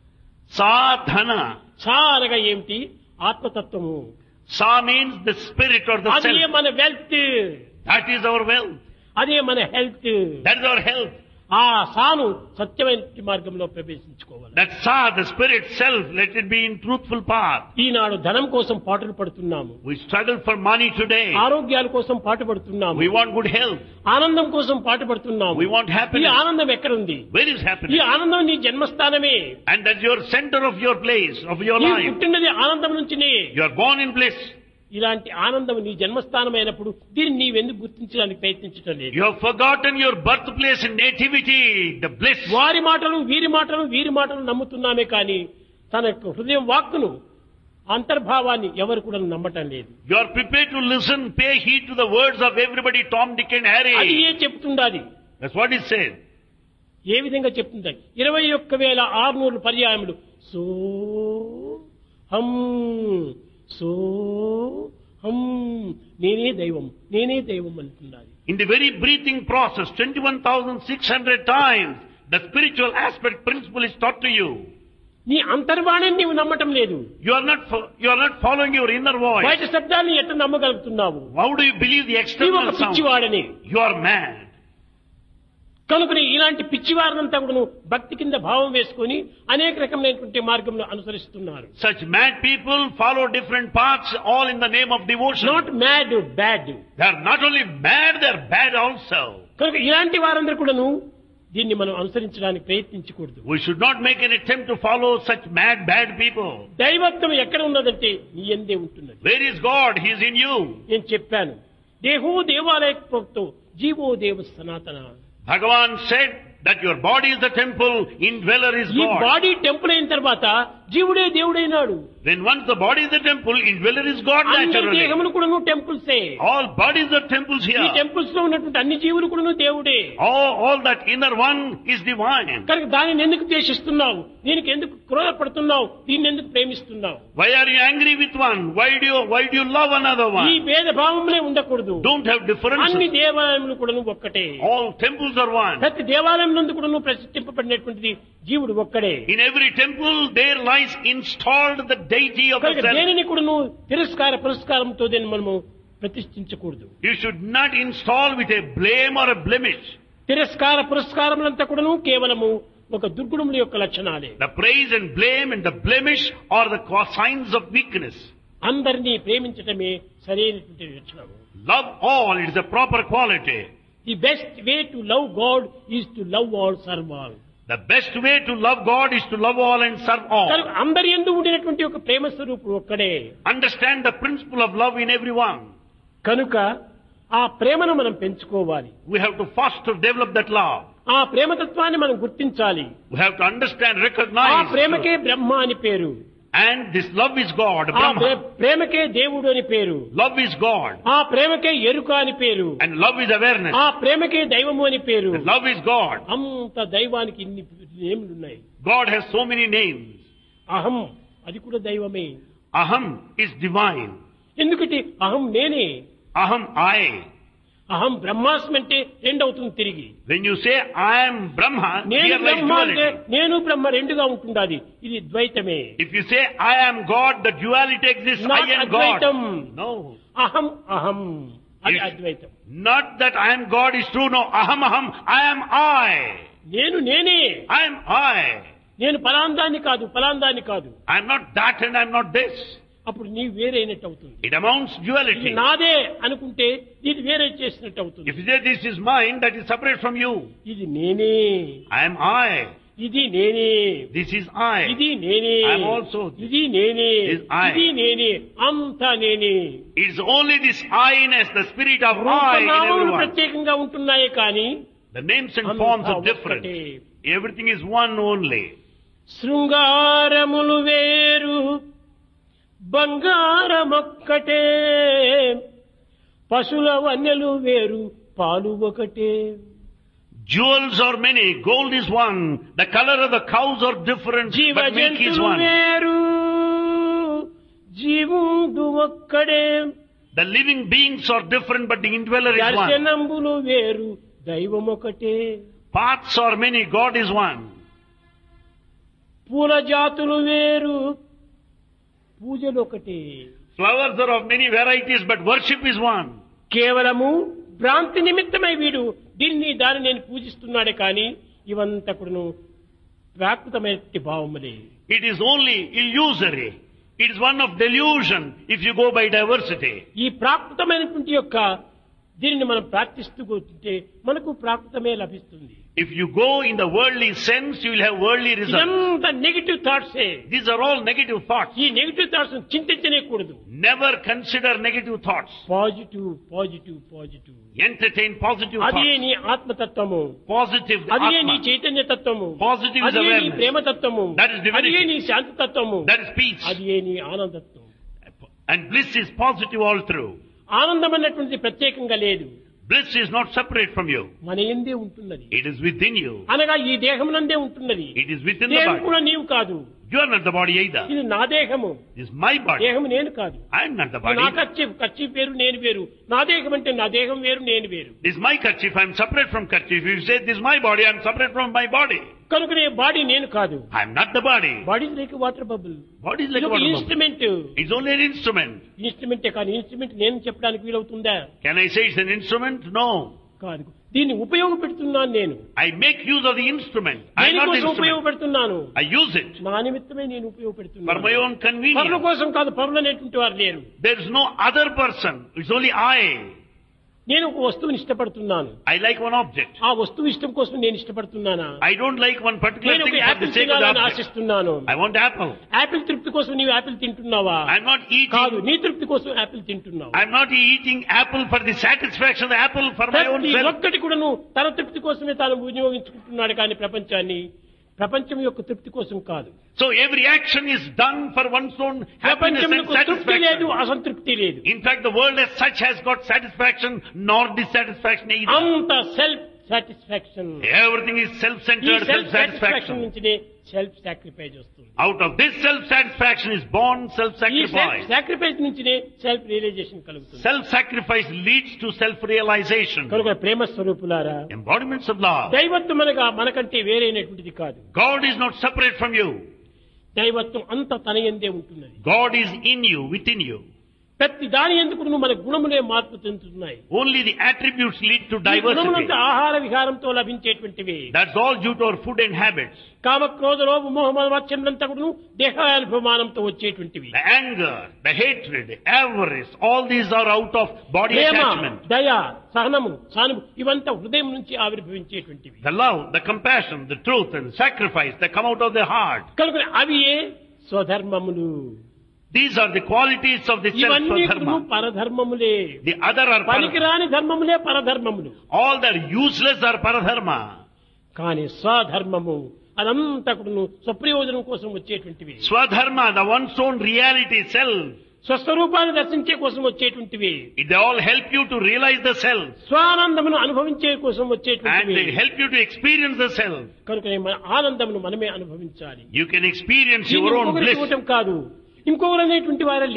Sadhana. సా అనగా ఏమిటి? ఆత్మతత్వము. Sa means the spirit or the అదే self. మన wealth, That is our wealth. అదే మన health. That is our health. ఆ సాను సత్యమైన మార్గంలో ప్రవేశించుకోవాలి. That sa, the spirit self, let it be in truthful path. ఈనాడు ధనం కోసం పాటులు పడుతున్నాము, We struggle for money today. ఆరోగ్యాల కోసం పాటుపడుతున్నాము, We want good health. ఆనందం కోసం పాటుపడుతున్నాము. We want ఈ happiness. ఆనందం ఎక్కడుంది? Where is ఈ happiness? ఆనందం నీ జన్మస్థానమే. And that's your center of your place, of your నీ life. పుట్టినది ఆనందం నుంచినే. You are born in bliss. ఇలాంటి ఆనందం నీ జన్మస్థానమైనప్పుడు దీన్ని నీవెందుకు గుర్తించడానికి ప్రయత్నించడం లేదు? You have forgotten your birthplace and nativity, the bliss. వారి మాటలు వీరి మాటలు వీరి మాటలు నమ్ముతున్నామే కానీ తన యొక్క హృదయం వాక్కును అంతర్భావాన్ని ఎవరు కూడా నమ్మటం లేదు. You are prepared to listen, pay heed to the words of everybody, Tom, Dick and అది Harry. A చెప్తుండాది? That's what he said. ఏ విధంగా చెప్తుంది? ఇరవై ఒక్క వేల ఆరునూరు పర్యాయములు సో హం సో హం నేనే దైవం నేనే దైవం అంటున్నది. In the very breathing process, twenty-one thousand six hundred times, the spiritual aspect principle is taught to you. నీ అంతర్వాణిని నీవు నమ్మటం లేదు. You are not, fo- you are not following your inner బయట voice. శబ్దాన్ని ఎట్లా నమ్మగలుగుతున్నావు? How do you believe the నీవు ఒక external sound? పిచ్చివాడని. You are mad. కనుకని ఇలాంటి పిచ్చివారినంతా కూడా భక్తి కింద భావం వేసుకొని అనేక రకమైనటువంటి మార్గంలో అనుసరిస్తున్నారు. Such mad people follow different paths, all in the name of devotion. Not mad, bad. They are not only mad, they are bad also. కనుక ఇలాంటి వారందరూ కూడాను దీన్ని మనం అనుసరించడానికి ప్రయత్నించకూడదు. We should not make an attempt to follow such mad, bad people. దైవత్వం ఎక్కడ ఉన్నదంటే నీ యందే ఉంటున్నది. Where is God? He is in you. నేను చెప్పాను, దేహో దేవాలయ ప్రోక్తో జీవో దేవ సనాతన. Bhagavan said that your body is the temple, indweller is ఈ God. బాడీ టెంపుల్ అయిన తర్వాత జీవుడే దేవుడైనాడు. When once the body is the temple, indweller is God అందరి naturally. దేహములు కూడాను టెంపుల్సే. All bodies are temples ఈ here. టెంపుల్స్ లో ఉన్నటువంటి అన్ని జీవులు కూడాను దేవుడే. All, all that inner one is divine. కనుక దానిని ఎందుకు ద్వేషిస్తున్నావు? దీనికి ఎందుకు క్రోధపడుతున్నావు? దీన్ని ఎందుకు ప్రేమిస్తున్నావు? Why are you angry with one? Why do you, why do you love another ఈ one? భేద భావములే ఉండకూడదు. Don't have అన్ని differences. దేవాలయములు కూడాను ఒక్కటే. All temples are one. ప్రతి దేవాలయం నందు కూడాను ప్రతిష్ఠింపబడినటువంటిది జీవుడు ఒక్కడే. In every temple there lies installed the deity of the కనుక self. దేనిని కూడాను తిరస్కార పురస్కారంతో దీన్ని మనము ప్రతిష్ఠించకూడదు. You should not install with a blame or a blemish. తిరస్కార పురస్కారములంతా కూడాను కేవలము ఒక దుర్గుణముల యొక్క లక్షణాలే. The praise and blame and the blemish are the co- signs of weakness. అందరినీ ప్రేమించటమే సరైనటువంటి లక్షణం. Love all, it is a proper quality. The best way to love God is to love all, serve all. The best way to love God is to love all and serve all. కనుక అందరి యందు ఉండినటువంటి ఒక ప్రేమ స్వరూపుడు ఒక్కడే. Understand the principle of love in everyone. కనుక ఆ ప్రేమను మనం పెంచుకోవాలి. We have to foster, develop that love. ఆ ప్రేమతత్వాన్ని మనం గుర్తించాలి. We have to understand, ఆ recognize. ప్రేమకే బ్రహ్మ అని పేరు. And this love is God, ఆ ప్రే- Brahma. ప్రేమకే దేవుడు అని పేరు. Love is God. ఆ ప్రేమకే ఎరుక అని పేరు. And love is awareness. ఆ ప్రేమకే దైవము అని పేరు. And love is God. అంత దైవానికి ఇన్ని నేములు ఉన్నాయి. God has so many names. అహం అది కూడా దైవమే. Aham is divine. ఎందుకంటే అహం నేనే. Aham, I. అహం బ్రహ్మాస్మి అంటే రెండవుతుంది తిరిగి. When you say I am Brahma, నేను here lies బ్రహ్మ అంటే duality. నేను బ్రహ్మ రెండుగా ఉంటుండాది. ఇది ద్వైతమే. If you say I am God, the duality exists. Not I am Advaitam. God. No. అహం అహం అది If- Advaitam. Not that I am God is true, no, aham aham, I am I. నేను నేనే, I am I. నేను ఫలాందాన్ని కాదు, ఫలాందాన్ని కాదు. I am not that and I am not this. అప్పుడు నీవు వేరైనట్టు అవుతుంది. It amounts ఇది duality. నాదే అనుకుంటే ఇది వేరే చేసినట్టు అవుతుంది. If you say this is mine, that is separate from you. ఇది నేనే, I am I. ఇది నేనే, This is I. ఇది నేనే, I am also this. ఇది నేనే, Is I. ఇది నేనే, అంతా నేనే. It is only this I-ness, the spirit of I in రూపనామములు everyone. ప్రత్యేకంగా ఉంటున్నాయి కానీ The names and అంతా forms are different. ఒక్కటే. Everything is one only. శృంగారములు వేరు, బంగారమొక్కటే, పశుల వన్నెలు వేరు, పాలు ఒకటే. Jewels are many, gold is one, the color of the cows are different, జీవ but milk is జంతువులు one. వేరు, జీవుడు ఒక్కడే. The living beings are different, but the indweller is one. దర్శనంబులు వేరు, దైవం ఒకటే. Paths are many, God is one. పూల జాతులు వేరు, పూజలు ఒకటే. Flowers are of many varieties, but worship is one. కేవలము భ్రాంతి నిమిత్తమై వీడు దీన్ని దాన్ని నేను పూజిస్తున్నాడే కానీ ఇవంతా కూడాను ప్రాకృతమైన భావములే. It is only illusory. It is one of delusion if you go by diversity. ఈ ప్రాకృతమైనటువంటి యొక్క దీనిని మనం ప్రార్థిస్తూ కూర్చుంటే మనకు ప్రాకృతమే లభిస్తుంది. If you go in the worldly sense, you will have worldly results. ఇదంతా నెగిటివ్ థాట్సే. These are all negative thoughts. ఈ నెగిటివ్ థాట్స్ చింతించనే కూడదు. Never consider negative thoughts. Positive positive positive Entertain positive అదే thoughts. నీ ఆత్మతత్వము, Positive అదే నీ Atma. Chaitanya తత్వము, Positive is అదే నీ awareness. ప్రేమతత్వము, That is divinity. అదే నీ శాంతి తత్వము, That is peace. అదే నీ ఆనందత్వం. And bliss is positive all through. ఆనందం అన్నటువంటిది ప్రత్యేకంగా లేదు, Bliss is not separate from you. మన ఎందే ఉంటున్నది. It is within you. అనగా ఈ దేహమునందే ఉంటున్నది. It is within the దేహం body. కూడా నీవు కాదు, You are not the body either. ఇది నా దేహము. It is my body. దేహము నేను కాదు. I am not the నా body. ఖర్చు ఖర్చు వేరు, నేను వేరు. నా దేహం అంటే నా దేహం వేరు, నేను వేరు. This is my kerchief. I am separate from kerchief. If you say this is my body, I am separate from my body. కనుకనే బాడీ నేను కాదు. I am not the body. Body like water bubble. Body is like a ఒక water bubble. Instrument. It's only an instrument. ఇన్స్ట్రుమెంటే కానీ instrument నేను చెప్పడానికి వీలవుతుందా? Can I say it's an instrument? No. కాదు. దీన్ని ఉపయోగపెడుతున్నాను నేను. I make use of the instrument. I am not the దేనికోసం instrument. ఉపయోగపెడుతున్నాను? I use it నా నిమిత్తమే నేను for ఉపయోగపెడుతున్నాను. my own పరుల convenience. కోసం కాదు, పరులు అనేటువంటి వారు లేరు. There is no other person. It's only I. నేను ఒక వస్తువుని ఇష్టపడుతున్నాను. I like one object. ఆ వస్తువు ఇష్టం కోసం నేను ఇష్టపడుతున్నానా? I don't like one particular నేను ఒక thing for apple the sake of the తినాలని object. ఆశిస్తున్నాను. I want apple. యాపిల్ తృప్తి కోసం నీవు యాపిల్ తింటున్నావా? I'm not కాదు, eating. నీ తృప్తి కోసం యాపిల్ తింటున్నావు. I'm not eating apple for the satisfaction of the apple for my own ప్రతి self. ఒక్కటి కూడాను తన తృప్తి కోసమే తాను వినియోగించుకుంటున్నాడు కానీ ప్రపంచాన్ని ప్రపంచం యొక్క తృప్తి కోసం కాదు. So every action is done for one's own happiness and ప్రపంచంలో తృప్తి లేదు, satisfaction. అసంతృప్తి లేదు. In fact, the world as such has got satisfaction nor dissatisfaction either. అంత సెల్ఫ్ సాటిస్ఫాక్షన్. Everything is ఈ self-centered, సెల్ఫ్ సాటిస్ఫాక్షన్ self-satisfaction. నుంచినే self sacrifice వస్తుంది. Out of this self-satisfaction is born ఈ సెల్ఫ్ self-sacrifice. సాక్రిఫైస్ నుంచినే self realisation కలుగుతుంది. Self-sacrifice leads to self-realization. కనుక ప్రేమ స్వరూపులారా, Embodiments of love. దైవత్వం అనగా మనకంటే వేరైనటువంటిది కాదు. God is not separate from you. దైవత్వం అంత తన యందే ఉంటున్నది. God is in you, within you. ప్రతి దాని ఎందుకు మన గుణములే మార్పు చెందుతున్నాయి. Only the attributes lead to ఈ diversity. గుణములంతా ఆహార విహారంతో లభించేటువంటివి. That's all due to our food and habits. కామ క్రోధ లోభ మోహ మత్సరంతా కూడా దేహాభిమానంతో వచ్చేటువంటివి. The anger, the hatred, the avarice, all these are out of body Prema, attachment. దయ, సహనము, సానుభూతి ఇవంతా హృదయం నుంచి ఆవిర్భవించేటువంటివి. The love, the compassion, the truth and sacrifice that come out of the heart. కనుక అవి ఏ స్వధర్మములు. These are the qualities of the ఇవన్నీ self-dharma. పరధర్మములే. The other are para- పనికిరాని ధర్మములే పరధర్మములు. all that are useless are paradharma. కానీ స్వధర్మము అదంతా కూడా స్వప్రయోజనం కోసం వచ్చేటువంటివి. Swadharma, the one's own reality, self. స్వస్వరూపాన్ని దర్శించే కోసం వచ్చేటువంటివి. They all help you to realize the self. స్వానందమును అనుభవించే కోసం And వచ్చేటువంటివి. they help you to experience the self. కనుక మన ఆనందమును మనమే అనుభవించాలి. You can experience దీన్ని your own ఇంకొకరికి bliss. ఇవ్వటం కాదు, ఇంకొకరు అనేటువంటి వారే లేరు.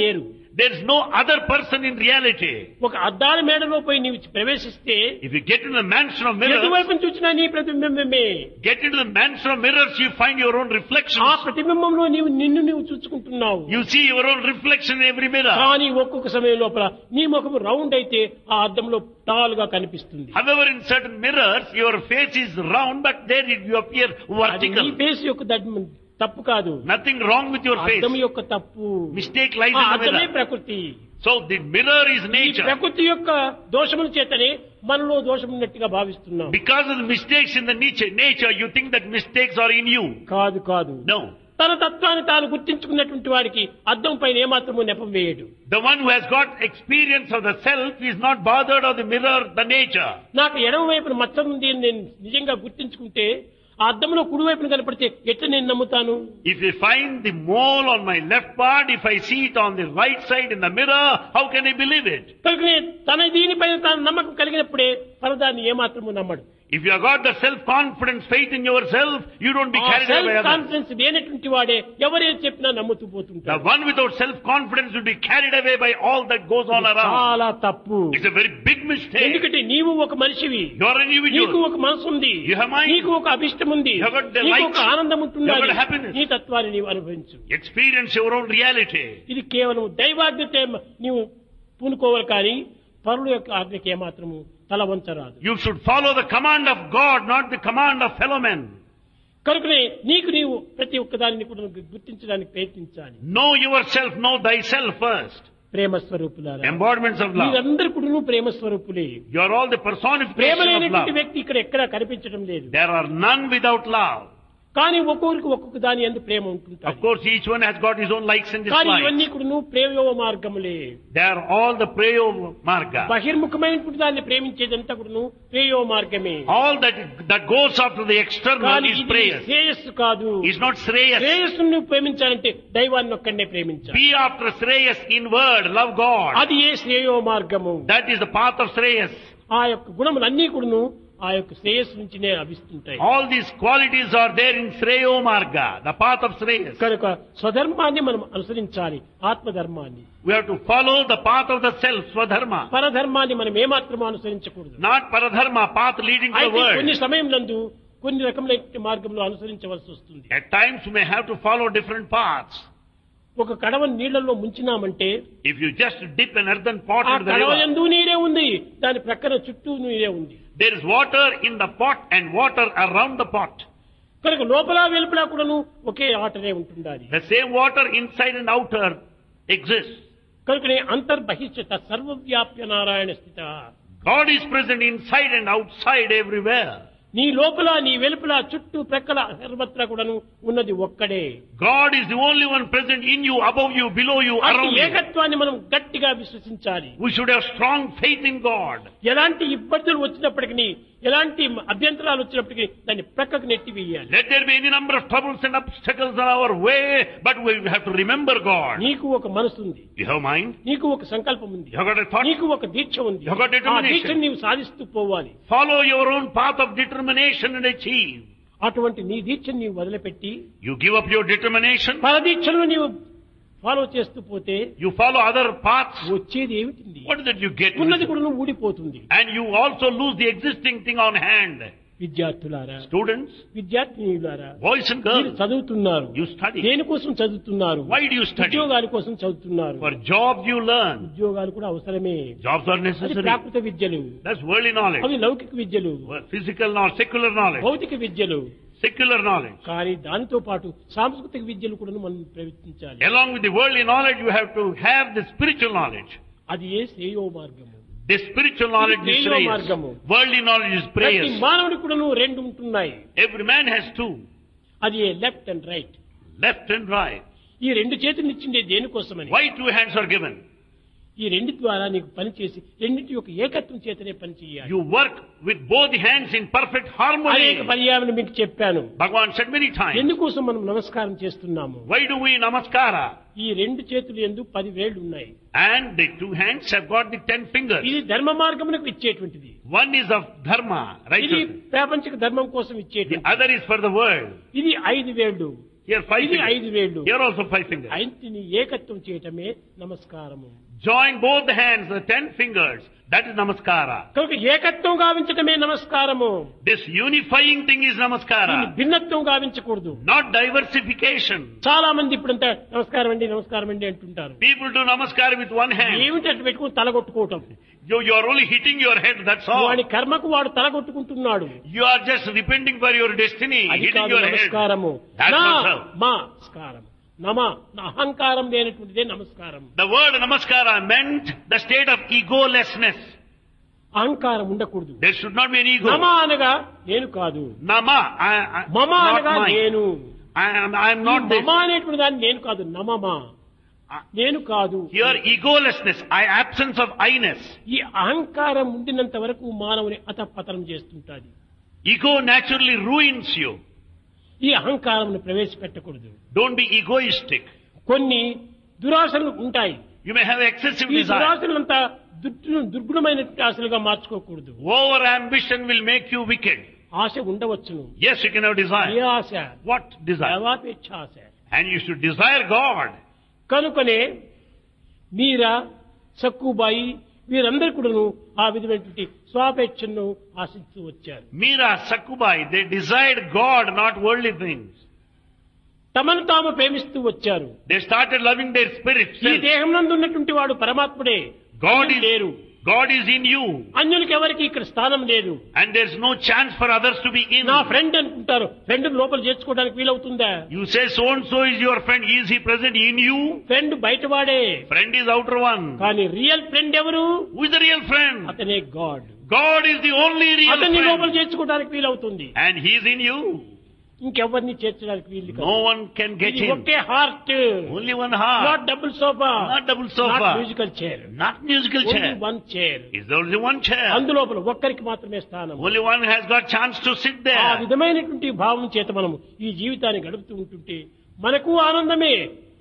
There is no other person in reality. ఒక అద్దాల మేడలో పోయి నీవు ప్రవేశిస్తే If you get into the mansion of mirrors, ఎటువైపు చూసినా నీ ప్రతిబింబమే. get into the mansion of mirrors, you find your own ఆ reflections. ప్రతిబింబంలో నీవు నిన్ను నీవు చూసుకుంటున్నావు. You see your own reflection in every mirror. కానీ ఒక్కొక్క సమయం లోపల నీ ముఖం రౌండ్ అయితే ఆ అద్దంలో టాల్గా కనిపిస్తుంది. However, in certain mirrors, your face is round, but there you appear అది నీ vertical. ఫేస్ యొక్క దడ్- తప్పు కాదు, Nothing wrong with your face. అద్దం యొక్క తప్పు. Mistake lies ఆ in the అద్దమే mirror. ప్రకృతి. So the mirror is ఈ nature. ప్రకృతి యొక్క దోషముల చేతనే మనలో దోషం ఉన్నట్టుగా భావిస్తున్నాం. Because of the mistakes in the nature, nature, you think that mistakes are in you. కాదు కాదు. No. తన తత్వాన్ని తాను గుర్తించుకున్నటువంటి వాడికి అద్దం పైన ఏమాత్రము నెపం వేయడు. The one who has got experience of the self is not bothered of the mirror, the nature. నాకు ఎడమ వైపున మచ్చ ఉంది అని నేను నిజంగా గుర్తించుకుంటే ఆ అద్దంలో కుడి వైపున కనపడితే ఎట్లా నేను నమ్ముతాను? If I find the mole on my left part, if I see it on the right side in the mirror, how can I believe it? కనుకనే తన దీనిపైన తాను నమ్మకం కలిగినప్పుడే పరదాన్ని ఏమాత్రము నమ్మడు. If you have got the self-confidence, faith in yourself, you don't be carried away by self others. Confidence లేనటువంటి వాడే ఎవరేం చెప్పినా నమ్ముతూ The పోతుంటాడు. one without self-confidence will be carried away by all that goes on around. చాలా తప్పు. It's a very big mistake. ఎందుకంటే నీవు ఒక మనిషివి, You are an నీకు individual. ఒక మనసు ఉంది, You have mind. నీకు ఒక అభిష్టం ఉంది, You have got నీకు delight. ఒక ఆనందం You ఉంటున్నది. have got happiness. నీ తత్వాన్ని నీవు అనుభవించు. Experience your own reality. ఇది కేవలం దైవాజ్ఞత నీవు పూనుకోవాలి, కానీ పరుల యొక్క ఆజ్ఞకి ఏమాత్రము తల వంచరాదు. You should follow the command of God, not the command of fellow men. కనుకనే నీకు నీవు ప్రతి ఒక్కదానిని కూడా గుర్తించడానికి ప్రయత్నించాలి. Know yourself, know thyself first. ప్రేమ స్వరూపులారా, Embodiments of love. మీరందరూ కూడా ప్రేమ స్వరూపులే. You are all the Prema personification of లేనటువంటి love. వ్యక్తి ఇక్కడ ఎక్కడా కనిపించడం లేదు. There are none without love. కానీ ఒక్కొక్కరికి ఒక్కొక్క దాని యందు ప్రేమ ఉంటుంది. Of course, each one has got his own likes and కానీ ఇవన్నీ dislikes. కూడా ప్రేమ మార్గములే. They are all the prayo marga. బహిర్ముఖమైనటువంటి దాన్ని ప్రేమించేదంతా కూడా ప్రేయో మార్గమే. All that that goes after the external కానీ is ఇది prayers. శ్రేయస్సు కాదు. It's not shreyas. శ్రేయస్సును నువ్వు ప్రేమించాలంటే దైవాన్ని ఒక్కడే ప్రేమించాలి. Be after shreyas in word, love God. అది ఏ శ్రేయో మార్గము. That is the path of shreyas. ఆ యొక్క గుణములన్నీ కూడాను ఆ యొక్క శ్రేయస్సు నుంచినే లభిస్తుంటాయి. All these qualities are there in Shreyo Marga, the path of Shreyas. కనుక స్వధర్మాన్ని మనం అనుసరించాలి, ఆత్మధర్మాన్ని. We have to follow the path of the self, Swadharma. పరధర్మాన్ని మనం ఏమాత్రం అనుసరించకూడదు. Not Paradharma, path leading to the అయితే కొన్ని world. సమయం నందు కొన్ని రకములైన మార్గంలో అనుసరించవలసి వస్తుంది. At times we may have to follow different paths. ఒక కడవని నీళ్లలో ముంచినామంటే If you just dip an earthen pot ఆ into the కడవ river, యందు నీరే ఉంది, దాని ప్రక్కన చుట్టూ నీరే ఉంది. there is water in the pot and water around the pot. కనుక లోపల వెలుపల కూడాను ఒకే ఆటనే ఉంటుండాలి. The same water inside and outer exists. కనుకనే అంతర్బహిష్ట సర్వవ్యాప్య నారాయణ స్థిత. God is present inside and outside everywhere. నీ లోపల నీ వెలుపల చుట్టూ ప్రక్కల సర్వత్రా కూడాను ఉన్నది ఒక్కడే. God is the only one present in you, above you, below you, అట్టి around you. ఏకత్వాన్ని మనం గట్టిగా విశ్వసించాలి. We should have strong faith in God. ఎలాంటి ఇబ్బందులు వచ్చినప్పటికీ, ఎలాంటి అభ్యంతరాలు వచ్చినప్పటికీ దాన్ని ప్రక్కకు నెట్టి వేయాలి. Let there be any number of troubles and obstacles on our way, but we have to remember God. నీకు ఒక మనసు ఉంది, You have mind, నీకు ఒక సంకల్పం ఉంది, you have got a thought, నీకు ఒక దీక్ష ఉంది. You have got ఆ determination. దీక్షను నీవు సాధిస్తూ పోవాలి. follow your own path of determination and achieve. అటువంటి నీ దీక్షను నీవు వదిలిపెట్టి You give up your determination, పరదీక్షను నీవు ఫాలో చేస్తూ పోతే you follow other paths. వచ్చేది ఏమిటి? What is it you get? ఉన్నది కూడా నువ్వు ఊడిపోతుంది. And you also lose the existing thing on hand. విద్యార్థులారా, Students, విద్యార్థినులారా, boys and మీరు girls, చదువుతున్నారు. you study. దేనికోసం చదువుతున్నారు? Why do you study? ఉద్యోగాల కోసం చదువుతున్నారు. For jobs you learn. ఉద్యోగాలు కూడా అవసరమే. Jobs are అది necessary. ప్రాకృత విద్యలు, That's worldly knowledge. అవి లౌకిక విద్యలు, Physical knowledge, secular knowledge. భౌతిక విద్యలు. Secular knowledge. కానీ దానితో పాటు సాంస్కృతిక విద్యలు కూడా మనం ప్రయత్నించాలి. Along with the worldly knowledge, you have to have the spiritual knowledge. అది ఏ శ్రేయో మార్గము. The spiritual knowledge is Prayo Shreyas. margamu. Worldly knowledge is ప్రతి prayers. మానవుడికి కూడా రెండు ఉంటున్నాయి. Every man has two, అది left and right. left and right. ఈ రెండు చేతులు ఇచ్చిండే దేనికోసమని? Why two hands are given? ఈ రెండు ద్వారా నీకు పని చేసి రెండింటి యొక్క ఏకత్వం చేతనే పని చేయాలి. You work with both hands in perfect harmony. అనేక పర్యాయాలు మీకు చెప్పాను. Bhagavan said many times. ఎందుకోసం మనం నమస్కారం చేస్తున్నాము? Why do we namaskara? ఈ రెండు చేతులు యందు పది వేళ్లు ఉన్నాయి. And the two hands have got the ten fingers. ఇది ధర్మ మార్గమునకు ఇచ్చేటువంటిది. One is of dharma, ఇది righteousness. ప్రాపంచిక ధర్మం కోసం The ఇచ్చేటువంటిది. other is for the world. ఇది ఐదు వేళ్లు. Here five ఇది fingers. ఐదు వేళ్ళు. Here also five fingers. ఐదుని ఏకత్వం చేయటమే నమస్కారము. Join both the hands, the ten fingers. That is namaskara. కనుక ఏకత్వం గావించటమే నమస్కారము. This unifying thing is దీన్ని namaskara. భిన్నత్వం గావించకూడదు. Not diversification. చాలా మంది ఇప్పుడంతా నమస్కారం అండి నమస్కారం అండి అంటుంటారు. People do namaskara with one hand. ఏమిటి అట్టు పెట్టుకుని తలగొట్టుకోవటం. You, you are only hitting your head, that's all. వాడి కర్మకు వాడు తలగొట్టుకుంటున్నాడు. You are just repenting for your destiny, అది hitting కాదు your head. నమస్కారము. That's నా not so. మా నమస్కారం. నమ నా అహంకారం లేనటువంటిదే నమస్కారం. The word namaskara meant the state of egolessness. అహంకారం ఉండకూడదు. There should not be an ego. నమ అనగా నేను కాదు. Nama, I, I, మమ not అనగా mine. నేను. I am, I am ఈ not this. మమ అనేటువంటి దాన్ని నేను కాదు. నమమా నేను కాదు. Here egolessness, I, absence of I-ness. ఈ అహంకారం ఉండినంత వరకు మానవుని అతపతనం చేస్తుంటాది. Ego naturally ruins you. ఈ అహంకారం ప్రవేశపెట్టకూడదు. Don't be egoistic. కొన్ని దురాశలు ఉంటాయి. You may have excessive ఈ desire. దురాశలంతా Durg- దుర్గుణమైన ఆశలుగా మార్చుకోకూడదు. Over ambition will make you wicked. ఆశ ఉండవచ్చును. Yes, you can have A desire. Asha? What desire? దైవాపేక్ష Asha. And you should desire God. కనుకనే మీరా సక్కుబాయి వీరందరూ కూడాను ఆ విధమైనటువంటి స్వాపేక్షను ఆశిస్తూ వచ్చారు. Meera, Sakubai, they desired God, not worldly things. తమను తాము ప్రేమిస్తూ వచ్చారు. They started loving their spirit. ఈ self. దేహం నందు ఉన్నటువంటి వాడు పరమాత్ముడే. God అన్యులు is, లేరు. God is in you. అన్యులకి ఎవరికి ఇక్కడ స్థానం లేదు. And there's no chance for others to be in. నా ఫ్రెండ్ అనుకుంటారు. ఫ్రెండ్ లోపల చేర్చుకోవడానికి వీలవుతుందా? You say so and so is your friend. Is he present in you? Friend బయటవాడే. Friend is outer one. కానీ రియల్ ఫ్రెండ్ ఎవరు? Who is the real friend? అతనే God. God is the only real అతన్ని లోపల friend. చేర్చుకోవడానికి వీలవుతుంది. And he is in you. ఇంకెవరిని చేర్చడానికి వీలు కాదు. No one can get ఇది him. ఒకే heart. Only one heart. Not double sofa. Not double sofa. Musical chair. Not musical chair. One chair. Is only one chair. అందులోపల ఒక్కరికి మాత్రమే స్థానం. Only one has got chance to sit ఆ there. విధమైనటువంటి భావం చేత మనం ఈ జీవితాన్ని గడుపుతూ ఉంటుంటే మనకు ఆనందమే,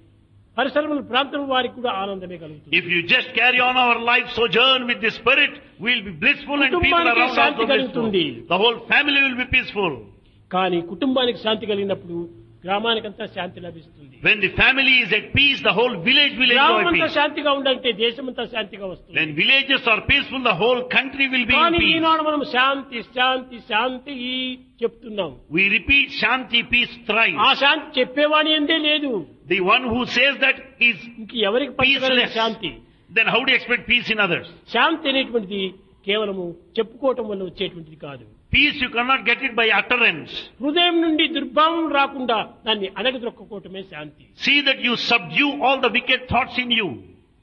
పరిసరముల ప్రాంతం వారికి కూడా ఆనందమే కలుగుతుంది. If you just carry on our life sojourn with the spirit, we'll be blissful and people కుటుంబానికి around శాంతి also కలుగుతుంది. blissful. The whole family will be peaceful. కానీ కుటుంబానికి శాంతి కలిగినప్పుడు గ్రామానికంతా శాంతి లభిస్తుంది. When the family is at peace, the whole village will enjoy గ్రామమంతా peace. శాంతిగా ఉండాలంటే దేశమంతా శాంతిగా వస్తుంది. When villages are peaceful, the whole country will be in కానీ peace. ఈనాడు మనం శాంతి శాంతి శాంతి చెప్తున్నాం. We repeat Shanti, peace thrice. ఆ శాంతి చెప్పేవాని ఎందే లేదు. The one who says that is ఇంక ఎవరికి పంచగలదు peaceless. Shanti? Then how do you expect peace in others? శాంతి అనేటువంటిది కేవలము చెప్పుకోవటం వల్ల వచ్చేటువంటిది కాదు. Peace you cannot get it by utterance. హృదయం నుండి దుర్భావం రాకుండా దాన్ని అణగదొక్కకోవటమే శాంతి. See that you subdue all the wicked thoughts in you.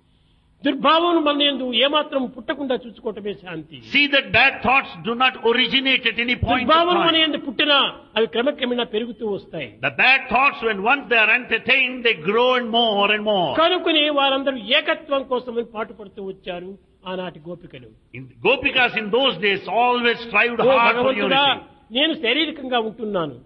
దుర్భావం మన యందు ఏమాత్రం పుట్టకుండా చూసుకోవటమే శాంతి. See that bad thoughts do not originate at any point of దుర్భావం మన time. యందు పుట్టినా అవి క్రమక్రమేణా పెరుగుతూ వస్తాయి. The bad thoughts, when once they are entertained, they grow and more and more. కనుకనే వారందరూ ఏకత్వం కోసం పాటుపడుతూ వచ్చారు ఆనాటి గోపికలు. In, Gopikas in those days always strived oh hard for భగవంతుడా, unity. నేను శారీరకంగా ఉంటున్నాను.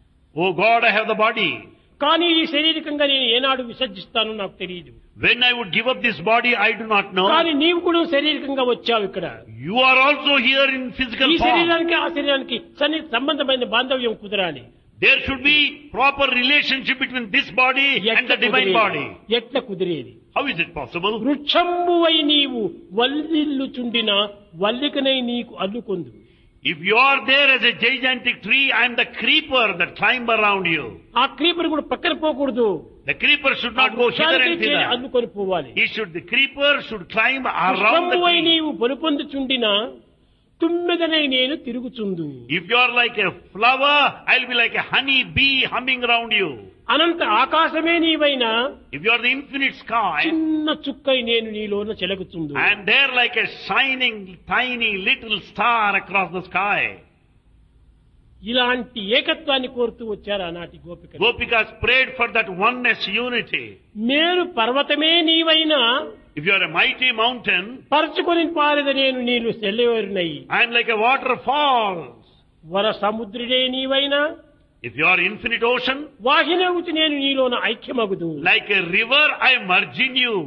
Oh God, I have the body. కానీ ఈ శారీరకంగా నేను ఏనాడు విసర్జిస్తానో నాకు తెలియదు. When I would give up this body, I do not know. కానీ నీవు కూడా శారీరకంగా వచ్చావు ఇక్కడ. You are also here in physical ఈ form. శరీరానికి ఆ శరీరానికి సన్ని సంబంధమైన బాంధవ్యం కుదరాలి. There should be proper relationship between this body and the divine body. ఎట్ల కుదిరేది? How is it possible? వృక్షంబువై నీవు వల్లిల్లుచుండిన వల్లికనై నీకు అల్లుకొందు. If you are there as a gigantic tree, I am the creeper that climb around you. ఆ creeper కూడా పక్కన పోకూడదు. The creeper should not go hither and thither. అల్లుకొని పోవాలి. He should, the creeper should climb around the వృక్షంబువై tree. నీవు పొలుపొందుచుండిన తుమ్మెదనై నేను తిరుగుచుందు. If you are like a flower, I'll be like a honey bee humming around you. Anantha Aakasame నీవైనా If you are the infinite sky, చిన్న చుక్కై నేను నీలోన చెలగుచుందు. I am there like a shining, tiny little star across the sky. ఇలాంటి ఏకత్వాన్ని కోరుతూ వచ్చారు ఆనాటి గోపికలు. Gopikas prayed for that oneness, unity. Meru పర్వతమే నీవైనా If you are a mighty mountain, పరచుకొని పారద నేను నీళ్లు సెల్లవేరునై. I am like a waterfall. వర సముద్రుడే నీవైనా If you are infinite ocean, వాహినగుచి నేను నీలోన ఐక్యమగుదు. like a river, I merge in you.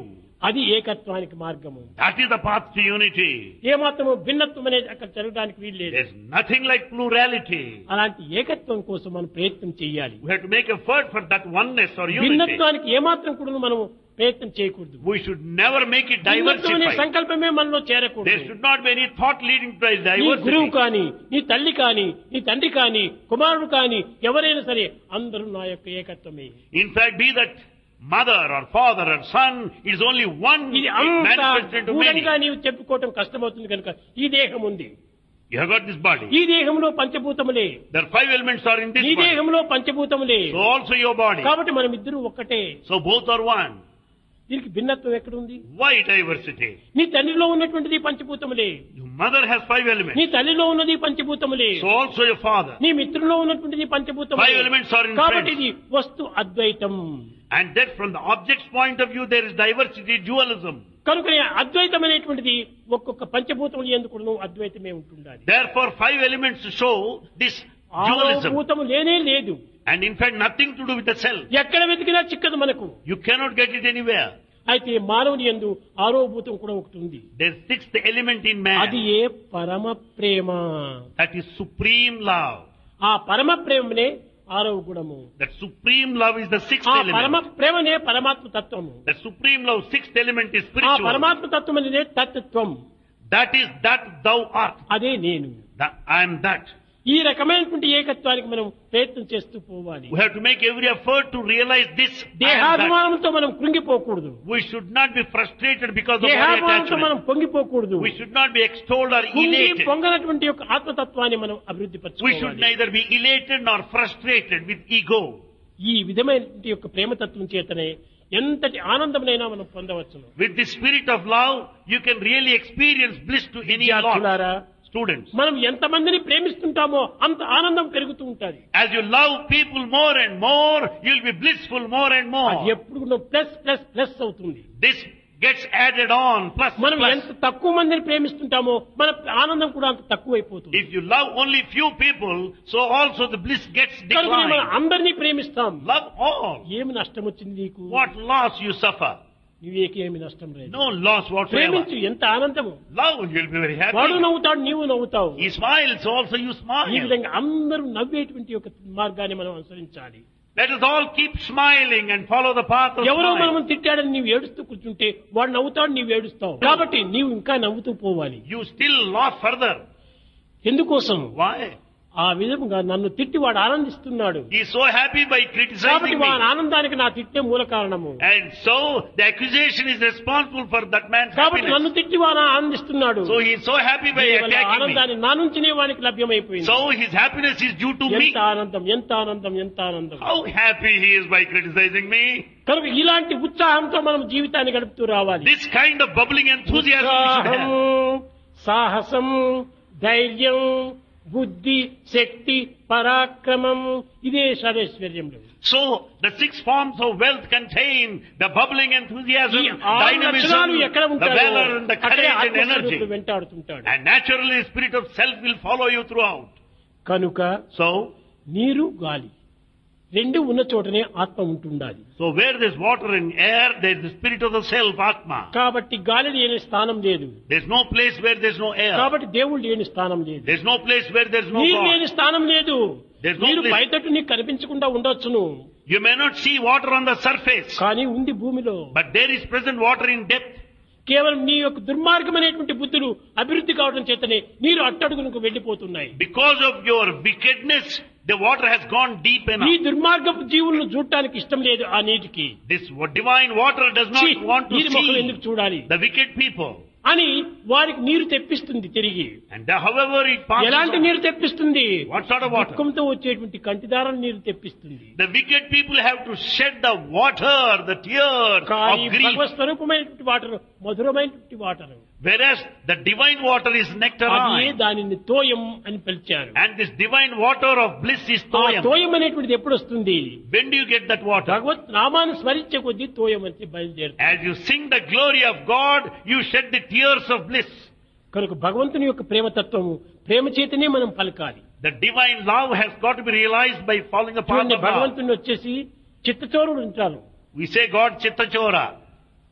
అది ఏకత్వానికి మార్గము. That is the path to unity. ఏమాత్రము భిన్నత్వం అనేది అక్కడ జరగడానికి వీల్లేదు. There's nothing like plurality. అలాంటి ఏకత్వం కోసం మనం ప్రయత్నం చేయాలి. We have to make effort for that oneness or unity. భిన్నత్వానికి ఏమాత్రం కూడా మనం ప్రయత్నం చేయకూడదు. We should never make it భిన్నత్వం అనే diversified. సంకల్పమే మనలో There చేరకూడదు. should not be any thought leading to నీ గురువు diversity. కానీ, నీ తల్లి కానీ, నీ తండ్రి కానీ, కుమారుడు కానీ, ఎవరైనా సరే అందరూ నా యొక్క ఏకత్వమే. In fact, be that mother or father or son, it is only one ఇది అంత manifested to many. దూరంగా నీవు చెప్పుకోవటం కష్టమవుతుంది కనుక ఈ దేహం ఉంది. You have got this body. ఈ దేహంలో పంచభూతములే. There are five elements are in this ఈ body. దేహంలో పంచభూతములే. So also your body. కాబట్టి మనం ఇద్దరు ఒక్కటే. So both are one. దీనికి భిన్నత్వం ఎక్కడుంది? Why diversity? నీ తండ్రిలో ఉన్నటువంటిది పంచభూతములే. Your mother has five elements. నీ తల్లిలో ఉన్నది పంచభూతములే. So also your father. నీ మిత్రులో ఉన్నటువంటిది పంచభూతములే. Five elements are in కాబట్టి friends. ఇది వస్తు అద్వైతం. And that from the object's point of view there is diversity, dualism. కనుక అద్వైతం అనేటువంటిది ఒక్కొక్క పంచభూతములు ఎందుకు అద్వైతమే ఉంటుండాలి. Therefore five elements show this dualism. భూతము లేనే లేదు. And in fact nothing to do with the self. ఎక్కడ వెతికినా చిక్కదు మనకు. You cannot get it anywhere. అయితే మానవుని యందు ఆరో భూతం కూడా ఒకటి ఉంది. There's sixth element in అది man. ఏ పరమ ప్రేమ. That is supreme love. ఆ పరమ ప్రేమనే ఆరవ గుణము. That supreme love is the sixth ఆ పరమ element. ప్రేమనే పరమాత్మ తత్వము. The supreme love, sixth element is ఆ spiritual. పరమాత్మ తత్వం అనేది తత్వం. That is that thou art. అదే నేను. That I am that. ఈ రకమైనటువంటి ఏకత్వానికి మనం ప్రయత్నం చేస్తూ పోవాలి. We have to make every effort to realize this. I am that. దేహాభిమానంతో మనం కృంగిపోకూడదు. We should not be frustrated because of body దేహాభిమానంతో మనం attachment. పొంగిపోకూడదు. We should not be extolled or పొంగి elated. పొంగనటువంటి యొక్క ఆత్మతత్వాన్ని మనం అభివృద్ధి We should పరచుకోవాలి. neither be elated nor frustrated with ego. ఈ విధమైనటువంటి యొక్క ప్రేమతత్వం చేతనే ఎంతటి ఆనందమునైనా మనం పొందవచ్చును. With the spirit of love, you can really experience bliss to any lot. విద్యార్థులారా, Students, మనం ఎంతమందిని ప్రేమిస్తుంటామో అంత ఆనందం పెరుగుతూ ఉంటుంది. as you love people more and more, you'll be blissful more and అది more. ఎప్పుడు ప్లస్ ప్లస్ ప్లస్ అవుతుంది. This gets added on, plus, మనం plus. ఎంత తక్కువ మందిని ప్రేమిస్తుంటామో మన ఆనందం కూడా అంత తక్కువైపోతుంది. If you love only few people, so also the bliss gets కనుక మనం declined. అందరినీ ప్రేమిస్తాం. Love all. ఏమి నష్టం వచ్చింది నీకు? What loss you suffer? నీవేకేమి నష్టం లేదు. No loss whatsoever. ప్రేమించు, ఎంత ఆనందము. Love, you'll be very వాడు happy. నవ్వుతాడు, నీవు నవ్వుతావు. He smiles, also you ఈ smile. విధంగా అందరూ నవ్వేటువంటి ఒక మార్గాన్ని మనం అనుసరించాలి. Let us all keep smiling and follow the path of ఎవరో smile. మనం తిట్టాడని నీవు ఏడుస్తూ కూర్చుంటే వాడు నవ్వుతాడు, నీవు ఏడుస్తావు. కాబట్టి నీవు ఇంకా నవ్వుతూ పోవాలి. You still laugh further. ఎందుకోసం? Why? ఆ విధంగా నన్ను తిట్టి వాడు ఆనందిస్తున్నాడు. He is so happy by కాబట్టి criticizing వాడి me. ఆనందానికి నా తిట్టే మూల కారణము. And so the accusation is responsible for that man's కాబట్టి నన్ను happiness. తిట్టి వాడు ఆనందిస్తున్నాడు. So he is so happy by కేవలం attacking me. ఆనందాన్ని నా నుంచినే వానికి లభ్యమైపోయింది. So his happiness is due to me. ఎంత ఆనందం, ఎంత ఆనందం, ఎంత ఆనందం. How happy he is by criticizing me. కనుక ఇలాంటి ఉత్సాహంతో మనం జీవితాన్ని గడుపుతూ రావాలి. This kind of bubbling enthusiasm we should ఉత్సాహం, have. సాహసం, ధైర్యం, బుద్ధి, శక్తి, పరాక్రమం, ఇదే సర్వైశ్వర్యములు. So the six forms of wealth contain the bubbling enthusiasm, ఈ ఆరు dynamism, లక్షణాలు ఎక్కడ the ఉంటాయో valor and the అక్కడే courage and energy. ఆత్మస్వరూపుడు వెంటాడుతుంటాడు. And naturally the spirit of self will follow you throughout. కనుక So, నీరు, గాలి రెండు ఉన్న చోటనే ఆత్మ ఉంటుండాలి. so where there is water and air, there is the spirit of the self, Atma. కాబట్టి గాలి లేని స్థానం లేదు. There is no place where there is no air. కాబట్టి దేవుడు లేని స్థానం లేదు. There is no place where there is no నీరు God. లేని స్థానం లేదు. There's no నీరు place. బయటట్టు నీకు కనిపించకుండా ఉండొచ్చును, You may not see water on the surface, కానీ ఉంది భూమిలో. but there is present water in depth. కేవలం నీ యొక్క దుర్మార్గమైనటువంటి బుద్ధులు అభివృద్ధి కావడం చేతనే నీరు అట్టడుగునకు వెళ్లిపోతున్నాయి. Because of your wickedness, the water has gone deep ఈ enough. దుర్మార్గపు జీవులను చూడటానికి ఇష్టం లేదు ఆ నీటికి. This divine water does ఛీ, not want to నీరు మొక్కలు ఎందుకు see చూడాలి the wicked people. అని వారికి నీరు తెప్పిస్తుంది తిరిగి. And however it passes ఎలాంటి on, నీరు తెప్పిస్తుంది? what sort of water? దుఃఖంతో వచ్చేటువంటి కంటిదారం నీరు తెప్పిస్తుంది. The wicked people have to shed the water, the tears కానీ of grief. భగవత్ స్వరూపమైనటువంటి వాటర్ మధురమైనటువంటి water. Whereas the divine water is అదే nectarine. దానిని తోయం అని పిలిచారు. And this divine water of bliss is ఆ toyam. తోయం అనేటువంటిది ఎప్పుడు వస్తుంది? When do you get that water? భగవత్ నామాన్ని స్మరించే కొద్దీ తోయం అని బయలుదేరుతుంది. As you sing the glory of God, you shed the tears of bliss. కనుక భగవంతుని యొక్క ప్రేమతత్వము ప్రేమ చేతనే మనం పలకాలి. The divine love has got to be realized by following the path చూడండి, of love. భగవంతుని వచ్చేసి చిత్తచోరుడు ఉంటారు. We say God Chittachora.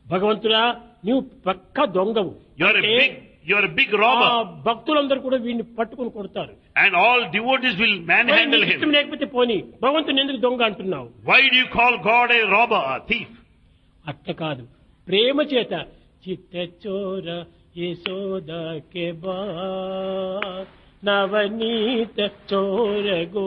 భగవంతుడా నువ్వు పక్క దొంగవు You are a అంటే big, you are a big ఆ robber. భక్తులందరూ కూడా వీడిని పట్టుకుని కొడతారు. And all devotees will manhandle ఇష్టం him. లేకపోతే పోని భగవంతుని ఎందుకు దొంగ అంటున్నావు? Why do you call God a robber, a thief? అట్ట కాదు, ప్రేమ చేత చిత్త చోర యశోదకే బా నవనీత చోర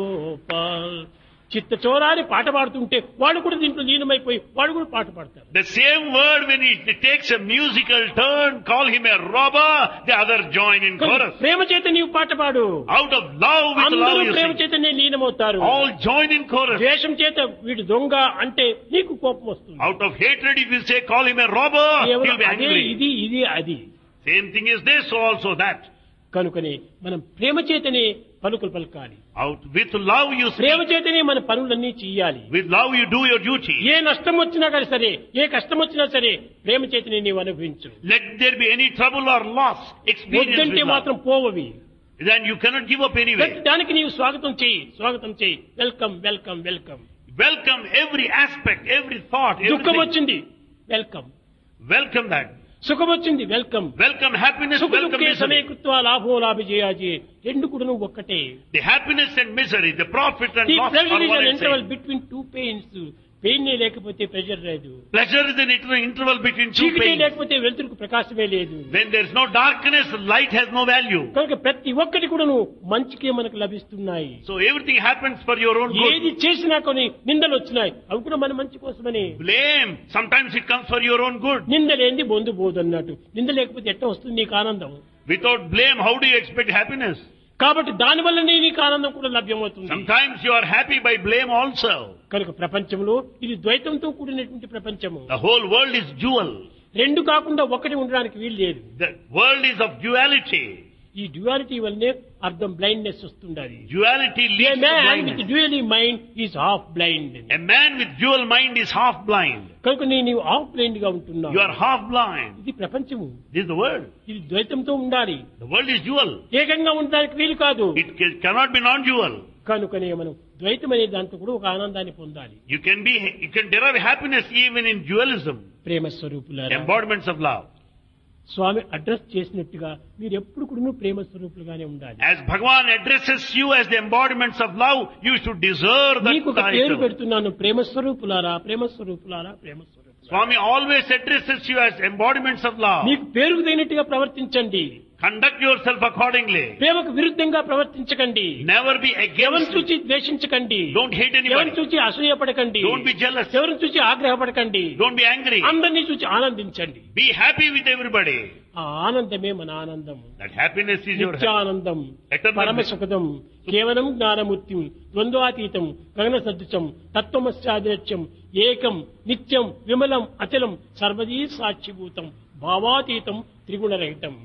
గోపాల్. చిత్త చోరాని పాట పాడుతుంటే వాడు కూడా దీంట్లో లీనమైపోయి వాడు కూడా పాట పాడతారు. The same word, when it takes a musical turn, call him a robber, the other join in chorus. ప్రేమ చేత నీవు పాట పాడు. Out of love, with అందరూ love you ప్రేమ sing. చేతనే లీనమవుతారు. All join in chorus. ద్వేషం చేత వీడు దొంగ అంటే నీకు కోపం వస్తుంది. Out of hatred, if you say call him a robber, కేవలం he'll be అదే angry. ఇది ఇది అది. Same thing is this, so also that. కనుకనే మనం ప్రేమ చేతనే పలుకులు పలకాలి. Out with love you Prema speak. చేతనే మన పనులన్నీ చెయ్యాలి. With love you do your duty. ఏ నష్టం వచ్చినా కానీ సరే, ఏ కష్టం వచ్చినా సరే ప్రేమ చేతనే నీవు అనుభవించు. Let there be any trouble or loss, experience వద్దంటే with love. మాత్రం పోవవి. Then you cannot give up anyway. ప్రతి దానికి నీవు స్వాగతం చేయి, స్వాగతం చేయి, welcome welcome welcome. Welcome every aspect, every thought, దుఃఖం everything. వచ్చింది వెల్కమ్, Welcome that. సుఖం వచ్చింది వెల్కమ్. Welcome happiness, సుఖ welcome దుఃఖే misery. సమయకృత్వ లాభో లాభిజయాజి, రెండు కూడా నువ్వు ఒక్కటే. The happiness and misery, the profit and The loss pleasure are is one an and interval same. between two pains. Pain లేకపోతే ప్రెషర్ లేదు, Pleasure is an inter- interval between two చీకటి pains. లేకపోతే వెలుతురుకు ప్రకాశమే లేదు. When there is no darkness, light has no value. కనుక ప్రతి ఒక్కటి కూడా నువ్వు మంచికే మనకు లభిస్తున్నాయి. So everything happens for your own ఏది good. చేసినా కొన్ని నిందలు వచ్చినాయి, అవి కూడా మన మంచి కోసమని. Blame, sometimes it comes for your own good. నిందలేంది బొందు పోదు అన్నట్టు. నింద లేకపోతే ఎట్ట వస్తుంది నీకు ఆనందం? Without blame, how do you expect happiness? కాబట్టి దాని వల్లనే నీకు ఆనందం కూడా లభ్యమవుతుంది. Sometimes you are happy by blame also. కనుక ప్రపంచంలో ఇది ద్వైతంతో కూడినటువంటి ప్రపంచము. The whole world is dual. రెండు కాకుండా ఒకటి ఉండడానికి వీలు లేదు. The world is of duality. ఈ డ్యువాలిటీ వల్లనే అర్థం బ్లైండ్నెస్ వస్తుండాలి. Duality A leads to man with blindness. dually mind is half blind. A man with dual mind is half blind. కనుక నీ నీవు హాఫ్ బ్లైండ్ గా ఉంటున్నావు. You are half blind. ఇది ప్రపంచము. This is the world. ఇది ద్వైతంతో ఉండాలి. The world is dual. ఏకంగా ఉండడానికి వీలు కాదు. It ca- cannot be non-dual. కనుకనే మనం ద్వైతం అనే దాంట్లో కూడా ఒక ఆనందాన్ని పొందాలి. You can be, you can derive happiness even in dualism. ప్రేమ స్వరూపులారా, Embodiments of love. Swami address చేసినట్టుగా మీరు ఎప్పుడు కూడా ప్రేమ స్వరూపులుగానే ఉండాలి. As Bhagavan addresses you as the embodiments of love, you should deserve that మీకు ఒక పేరు title. పెడుతున్నాను, ప్రేమ స్వరూపులారా, ప్రేమ స్వరూపులారా, ప్రేమ స్వరూపులారా. Swami always addresses you as embodiments of love. మీకు పేరుకు తగినట్టుగా ప్రవర్తించండి. Conduct yourself accordingly. ప్రేమకు విరుద్ధంగా ప్రవర్తించకండి. Never be ఎవరిని against. చూచి ద్వేషించకండి. Don't hate ఎవరిని anybody. చూచి అసూయపడకండి. Don't be jealous. ఎవరిని చూచి ఆగ్రహపడకండి. Don't be angry. అందరినీ చూచి ఆనందించండి. Be happy with everybody. ఆ ఆనందమే మన ఆనందం. That happiness is your happiness. Nityanandam, Eternal పరమ bliss. సుఖదం, కేవలం జ్ఞానమూర్తిం, ద్వంద్వాతీతం, గగన సదృశం, తత్వమస్యాదిరక్ష్యం, ఏకం నిత్యం విమలం అచలం సర్వదీ సాక్షిభూతం భావాతీతం త్రిగుణరహితం.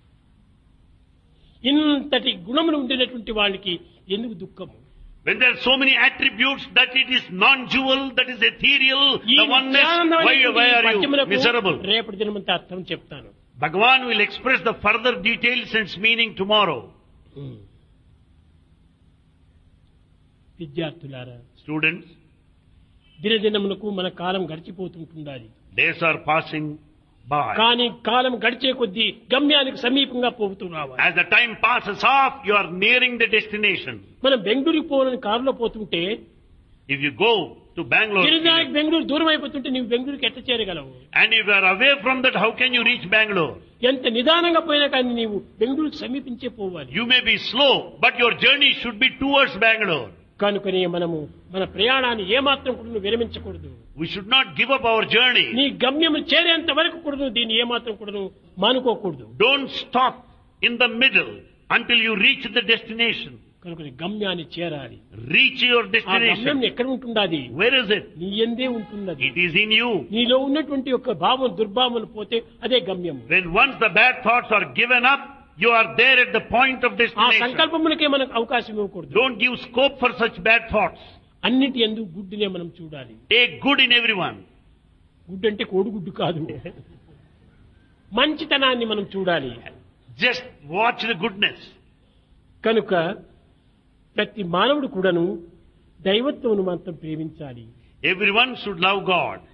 ఇంతటి గుణములు ఉండినటువంటి వాళ్ళకి ఎందుకు దుఃఖము? When there are so many attributes that it is non-dual, that is ethereal, ఈ the oneness, why, నిత్యానందమైనటువంటి why ఈ are you పద్యములకు miserable? రేపటి దినమంతా అర్థం చెప్తాను. Bhagavan will express the further details and its meaning tomorrow. విద్యార్థులారా, Students, దినదినములకు మన కాలం గడిచిపోతుంటుండాలి. days are passing by. కానీ కాలం గడిచే కొద్దీ గమ్యానికి సమీపంగా పోతూ రావాలి. As the time passes off, you are nearing the destination. మనం బెంగళూరుకి పోవాలని కారులో పోతుంటే If you go to Bangalore, గిరిజానికి Bengaluru దూరం అయిపోతుంటే నీవు బెంగళూరుకి ఎట్ట చేరగలవు? and if you are away from that, how can you reach Bangalore? ఎంత నిదానంగా పోయినా కానీ నీవు బెంగళూరుకి సమీపించే పోవాలి. You may be slow, but your journey should be towards Bangalore. కనుకనే మనము మన ప్రయాణాన్ని ఏమాత్రం కూడా విరమించకూడదు. We should not give up our journey. నీ గమ్యం చేరేంత వరకు కూడా దీన్ని ఏమాత్రం కూడా మానుకోకూడదు. Don't stop in the middle until you reach the destination. కనుక గమ్యాన్ని చేరాలి. Reach your ఆ గమ్యం destination. ఎక్కడ ఉంటున్నది? Where is it? నీ యందే ఉంటున్నది. It is in you. నీలో ఉన్నటువంటి యొక్క భావం దుర్భావన పోతే అదే గమ్యం. When once the bad thoughts are given up, you are there at the point of ఆ destination. సంకల్పములకే మనకు అవకాశం ఇవ్వకూడదు. Don't give scope for such bad thoughts. అన్నిటి యందు గుడ్డునే మనం చూడాలి. Take good in everyone. గుడ్డు అంటే కోడిగుడ్డు కాదు, మంచితనాన్ని మనం చూడాలి. Just watch the goodness. కనుక ప్రతి మానవుడు కూడాను దైవత్వమును మాత్రం ప్రేమించాలి. Everyone should love God.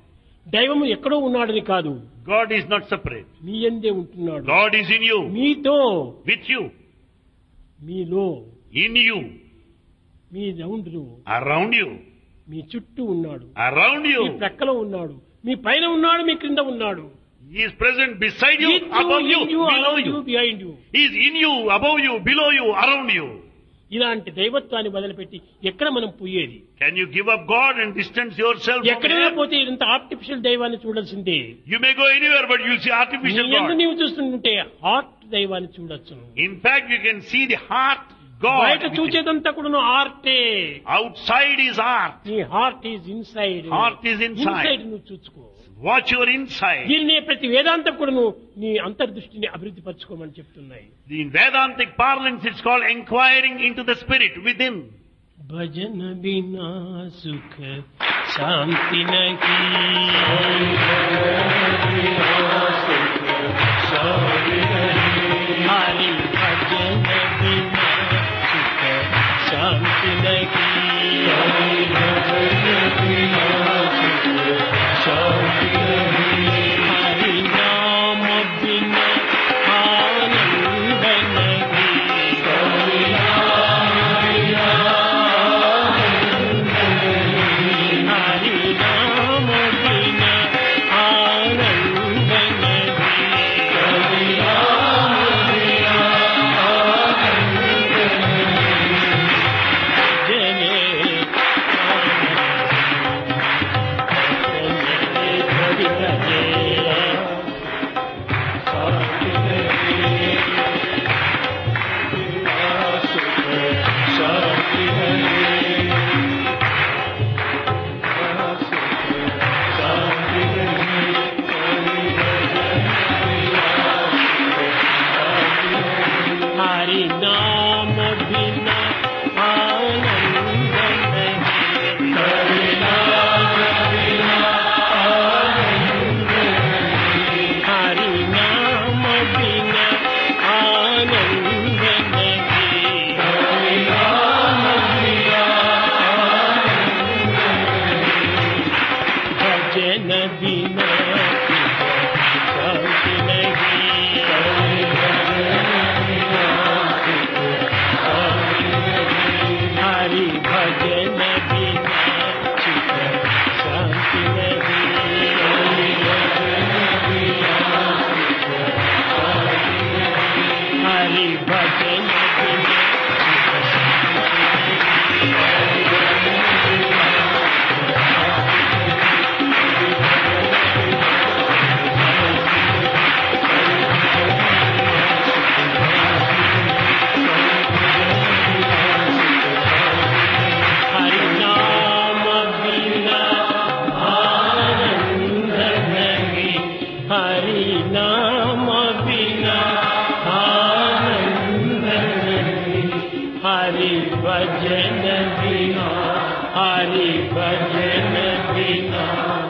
దైవము ఎక్కడో ఉన్నాడని కాదు, God is not separate. మీ యందే ఉంటున్నాడు. God is in you, మీతో, with you, మీలో, in you, మీ రౌండ్లో, around you, మీ చుట్టూ ఉన్నాడు, around మీ you. ప్రక్కలో ఉన్నాడు, మీ పైన ఉన్నాడు, మీ క్రింద ఉన్నాడు. He is present beside you, With you, above you, in you, below around you, you. behind you. He is in you, above you, below you, around you. ఇలాంటి దైవత్వాన్ని వదిలిపెట్టి ఎక్కడ మనం పోయేది? Can you give up God and distance yourself from ఎక్కడైనా Him? పోతే ఇంత artificial దైవాన్ని చూడాల్సిందే. You may go anywhere, but you'll see artificial నీ యందు God. నీవు చూస్తుంటే హార్ట్ దైవాన్ని చూడొచ్చు. In fact, you can see the heart God. బయట within. చూచేదంతా కూడా హార్టే. Outside is art. నీ heart is inside. Heart is inside. Inside నువ్వు చూసుకో. Watch your inside. దీనినే ప్రతి వేదాంతం కూడా నీ అంతర్దృష్టిని అభివృద్ధి పరచుకోమని చెప్తున్నాయి. In Vedantic parlance, it's called inquiring into the spirit within. భజన బినా సుఖ శాంతి నహీ, హరి భజన బినా సుఖ శాంతి నహీ, హరి నామ బినా ఆనంద నహీ, హరి నామ బినా ఆనంద हरि नाम बिना आनंद नहीं, हरि नाम बिना आनंद नहीं, हरि नाम बिना आनंद नहीं, हरि नाम बिना आनंद नहीं, भजन बिना शांति नहीं, हरि भजन बिना चित्त शांति नहीं, हरि भजन बिना हरि नाम बिना आनंद नहीं, हरि नाम बिना आनंद नहीं, हरि भजन बिना, हरि भजन बिना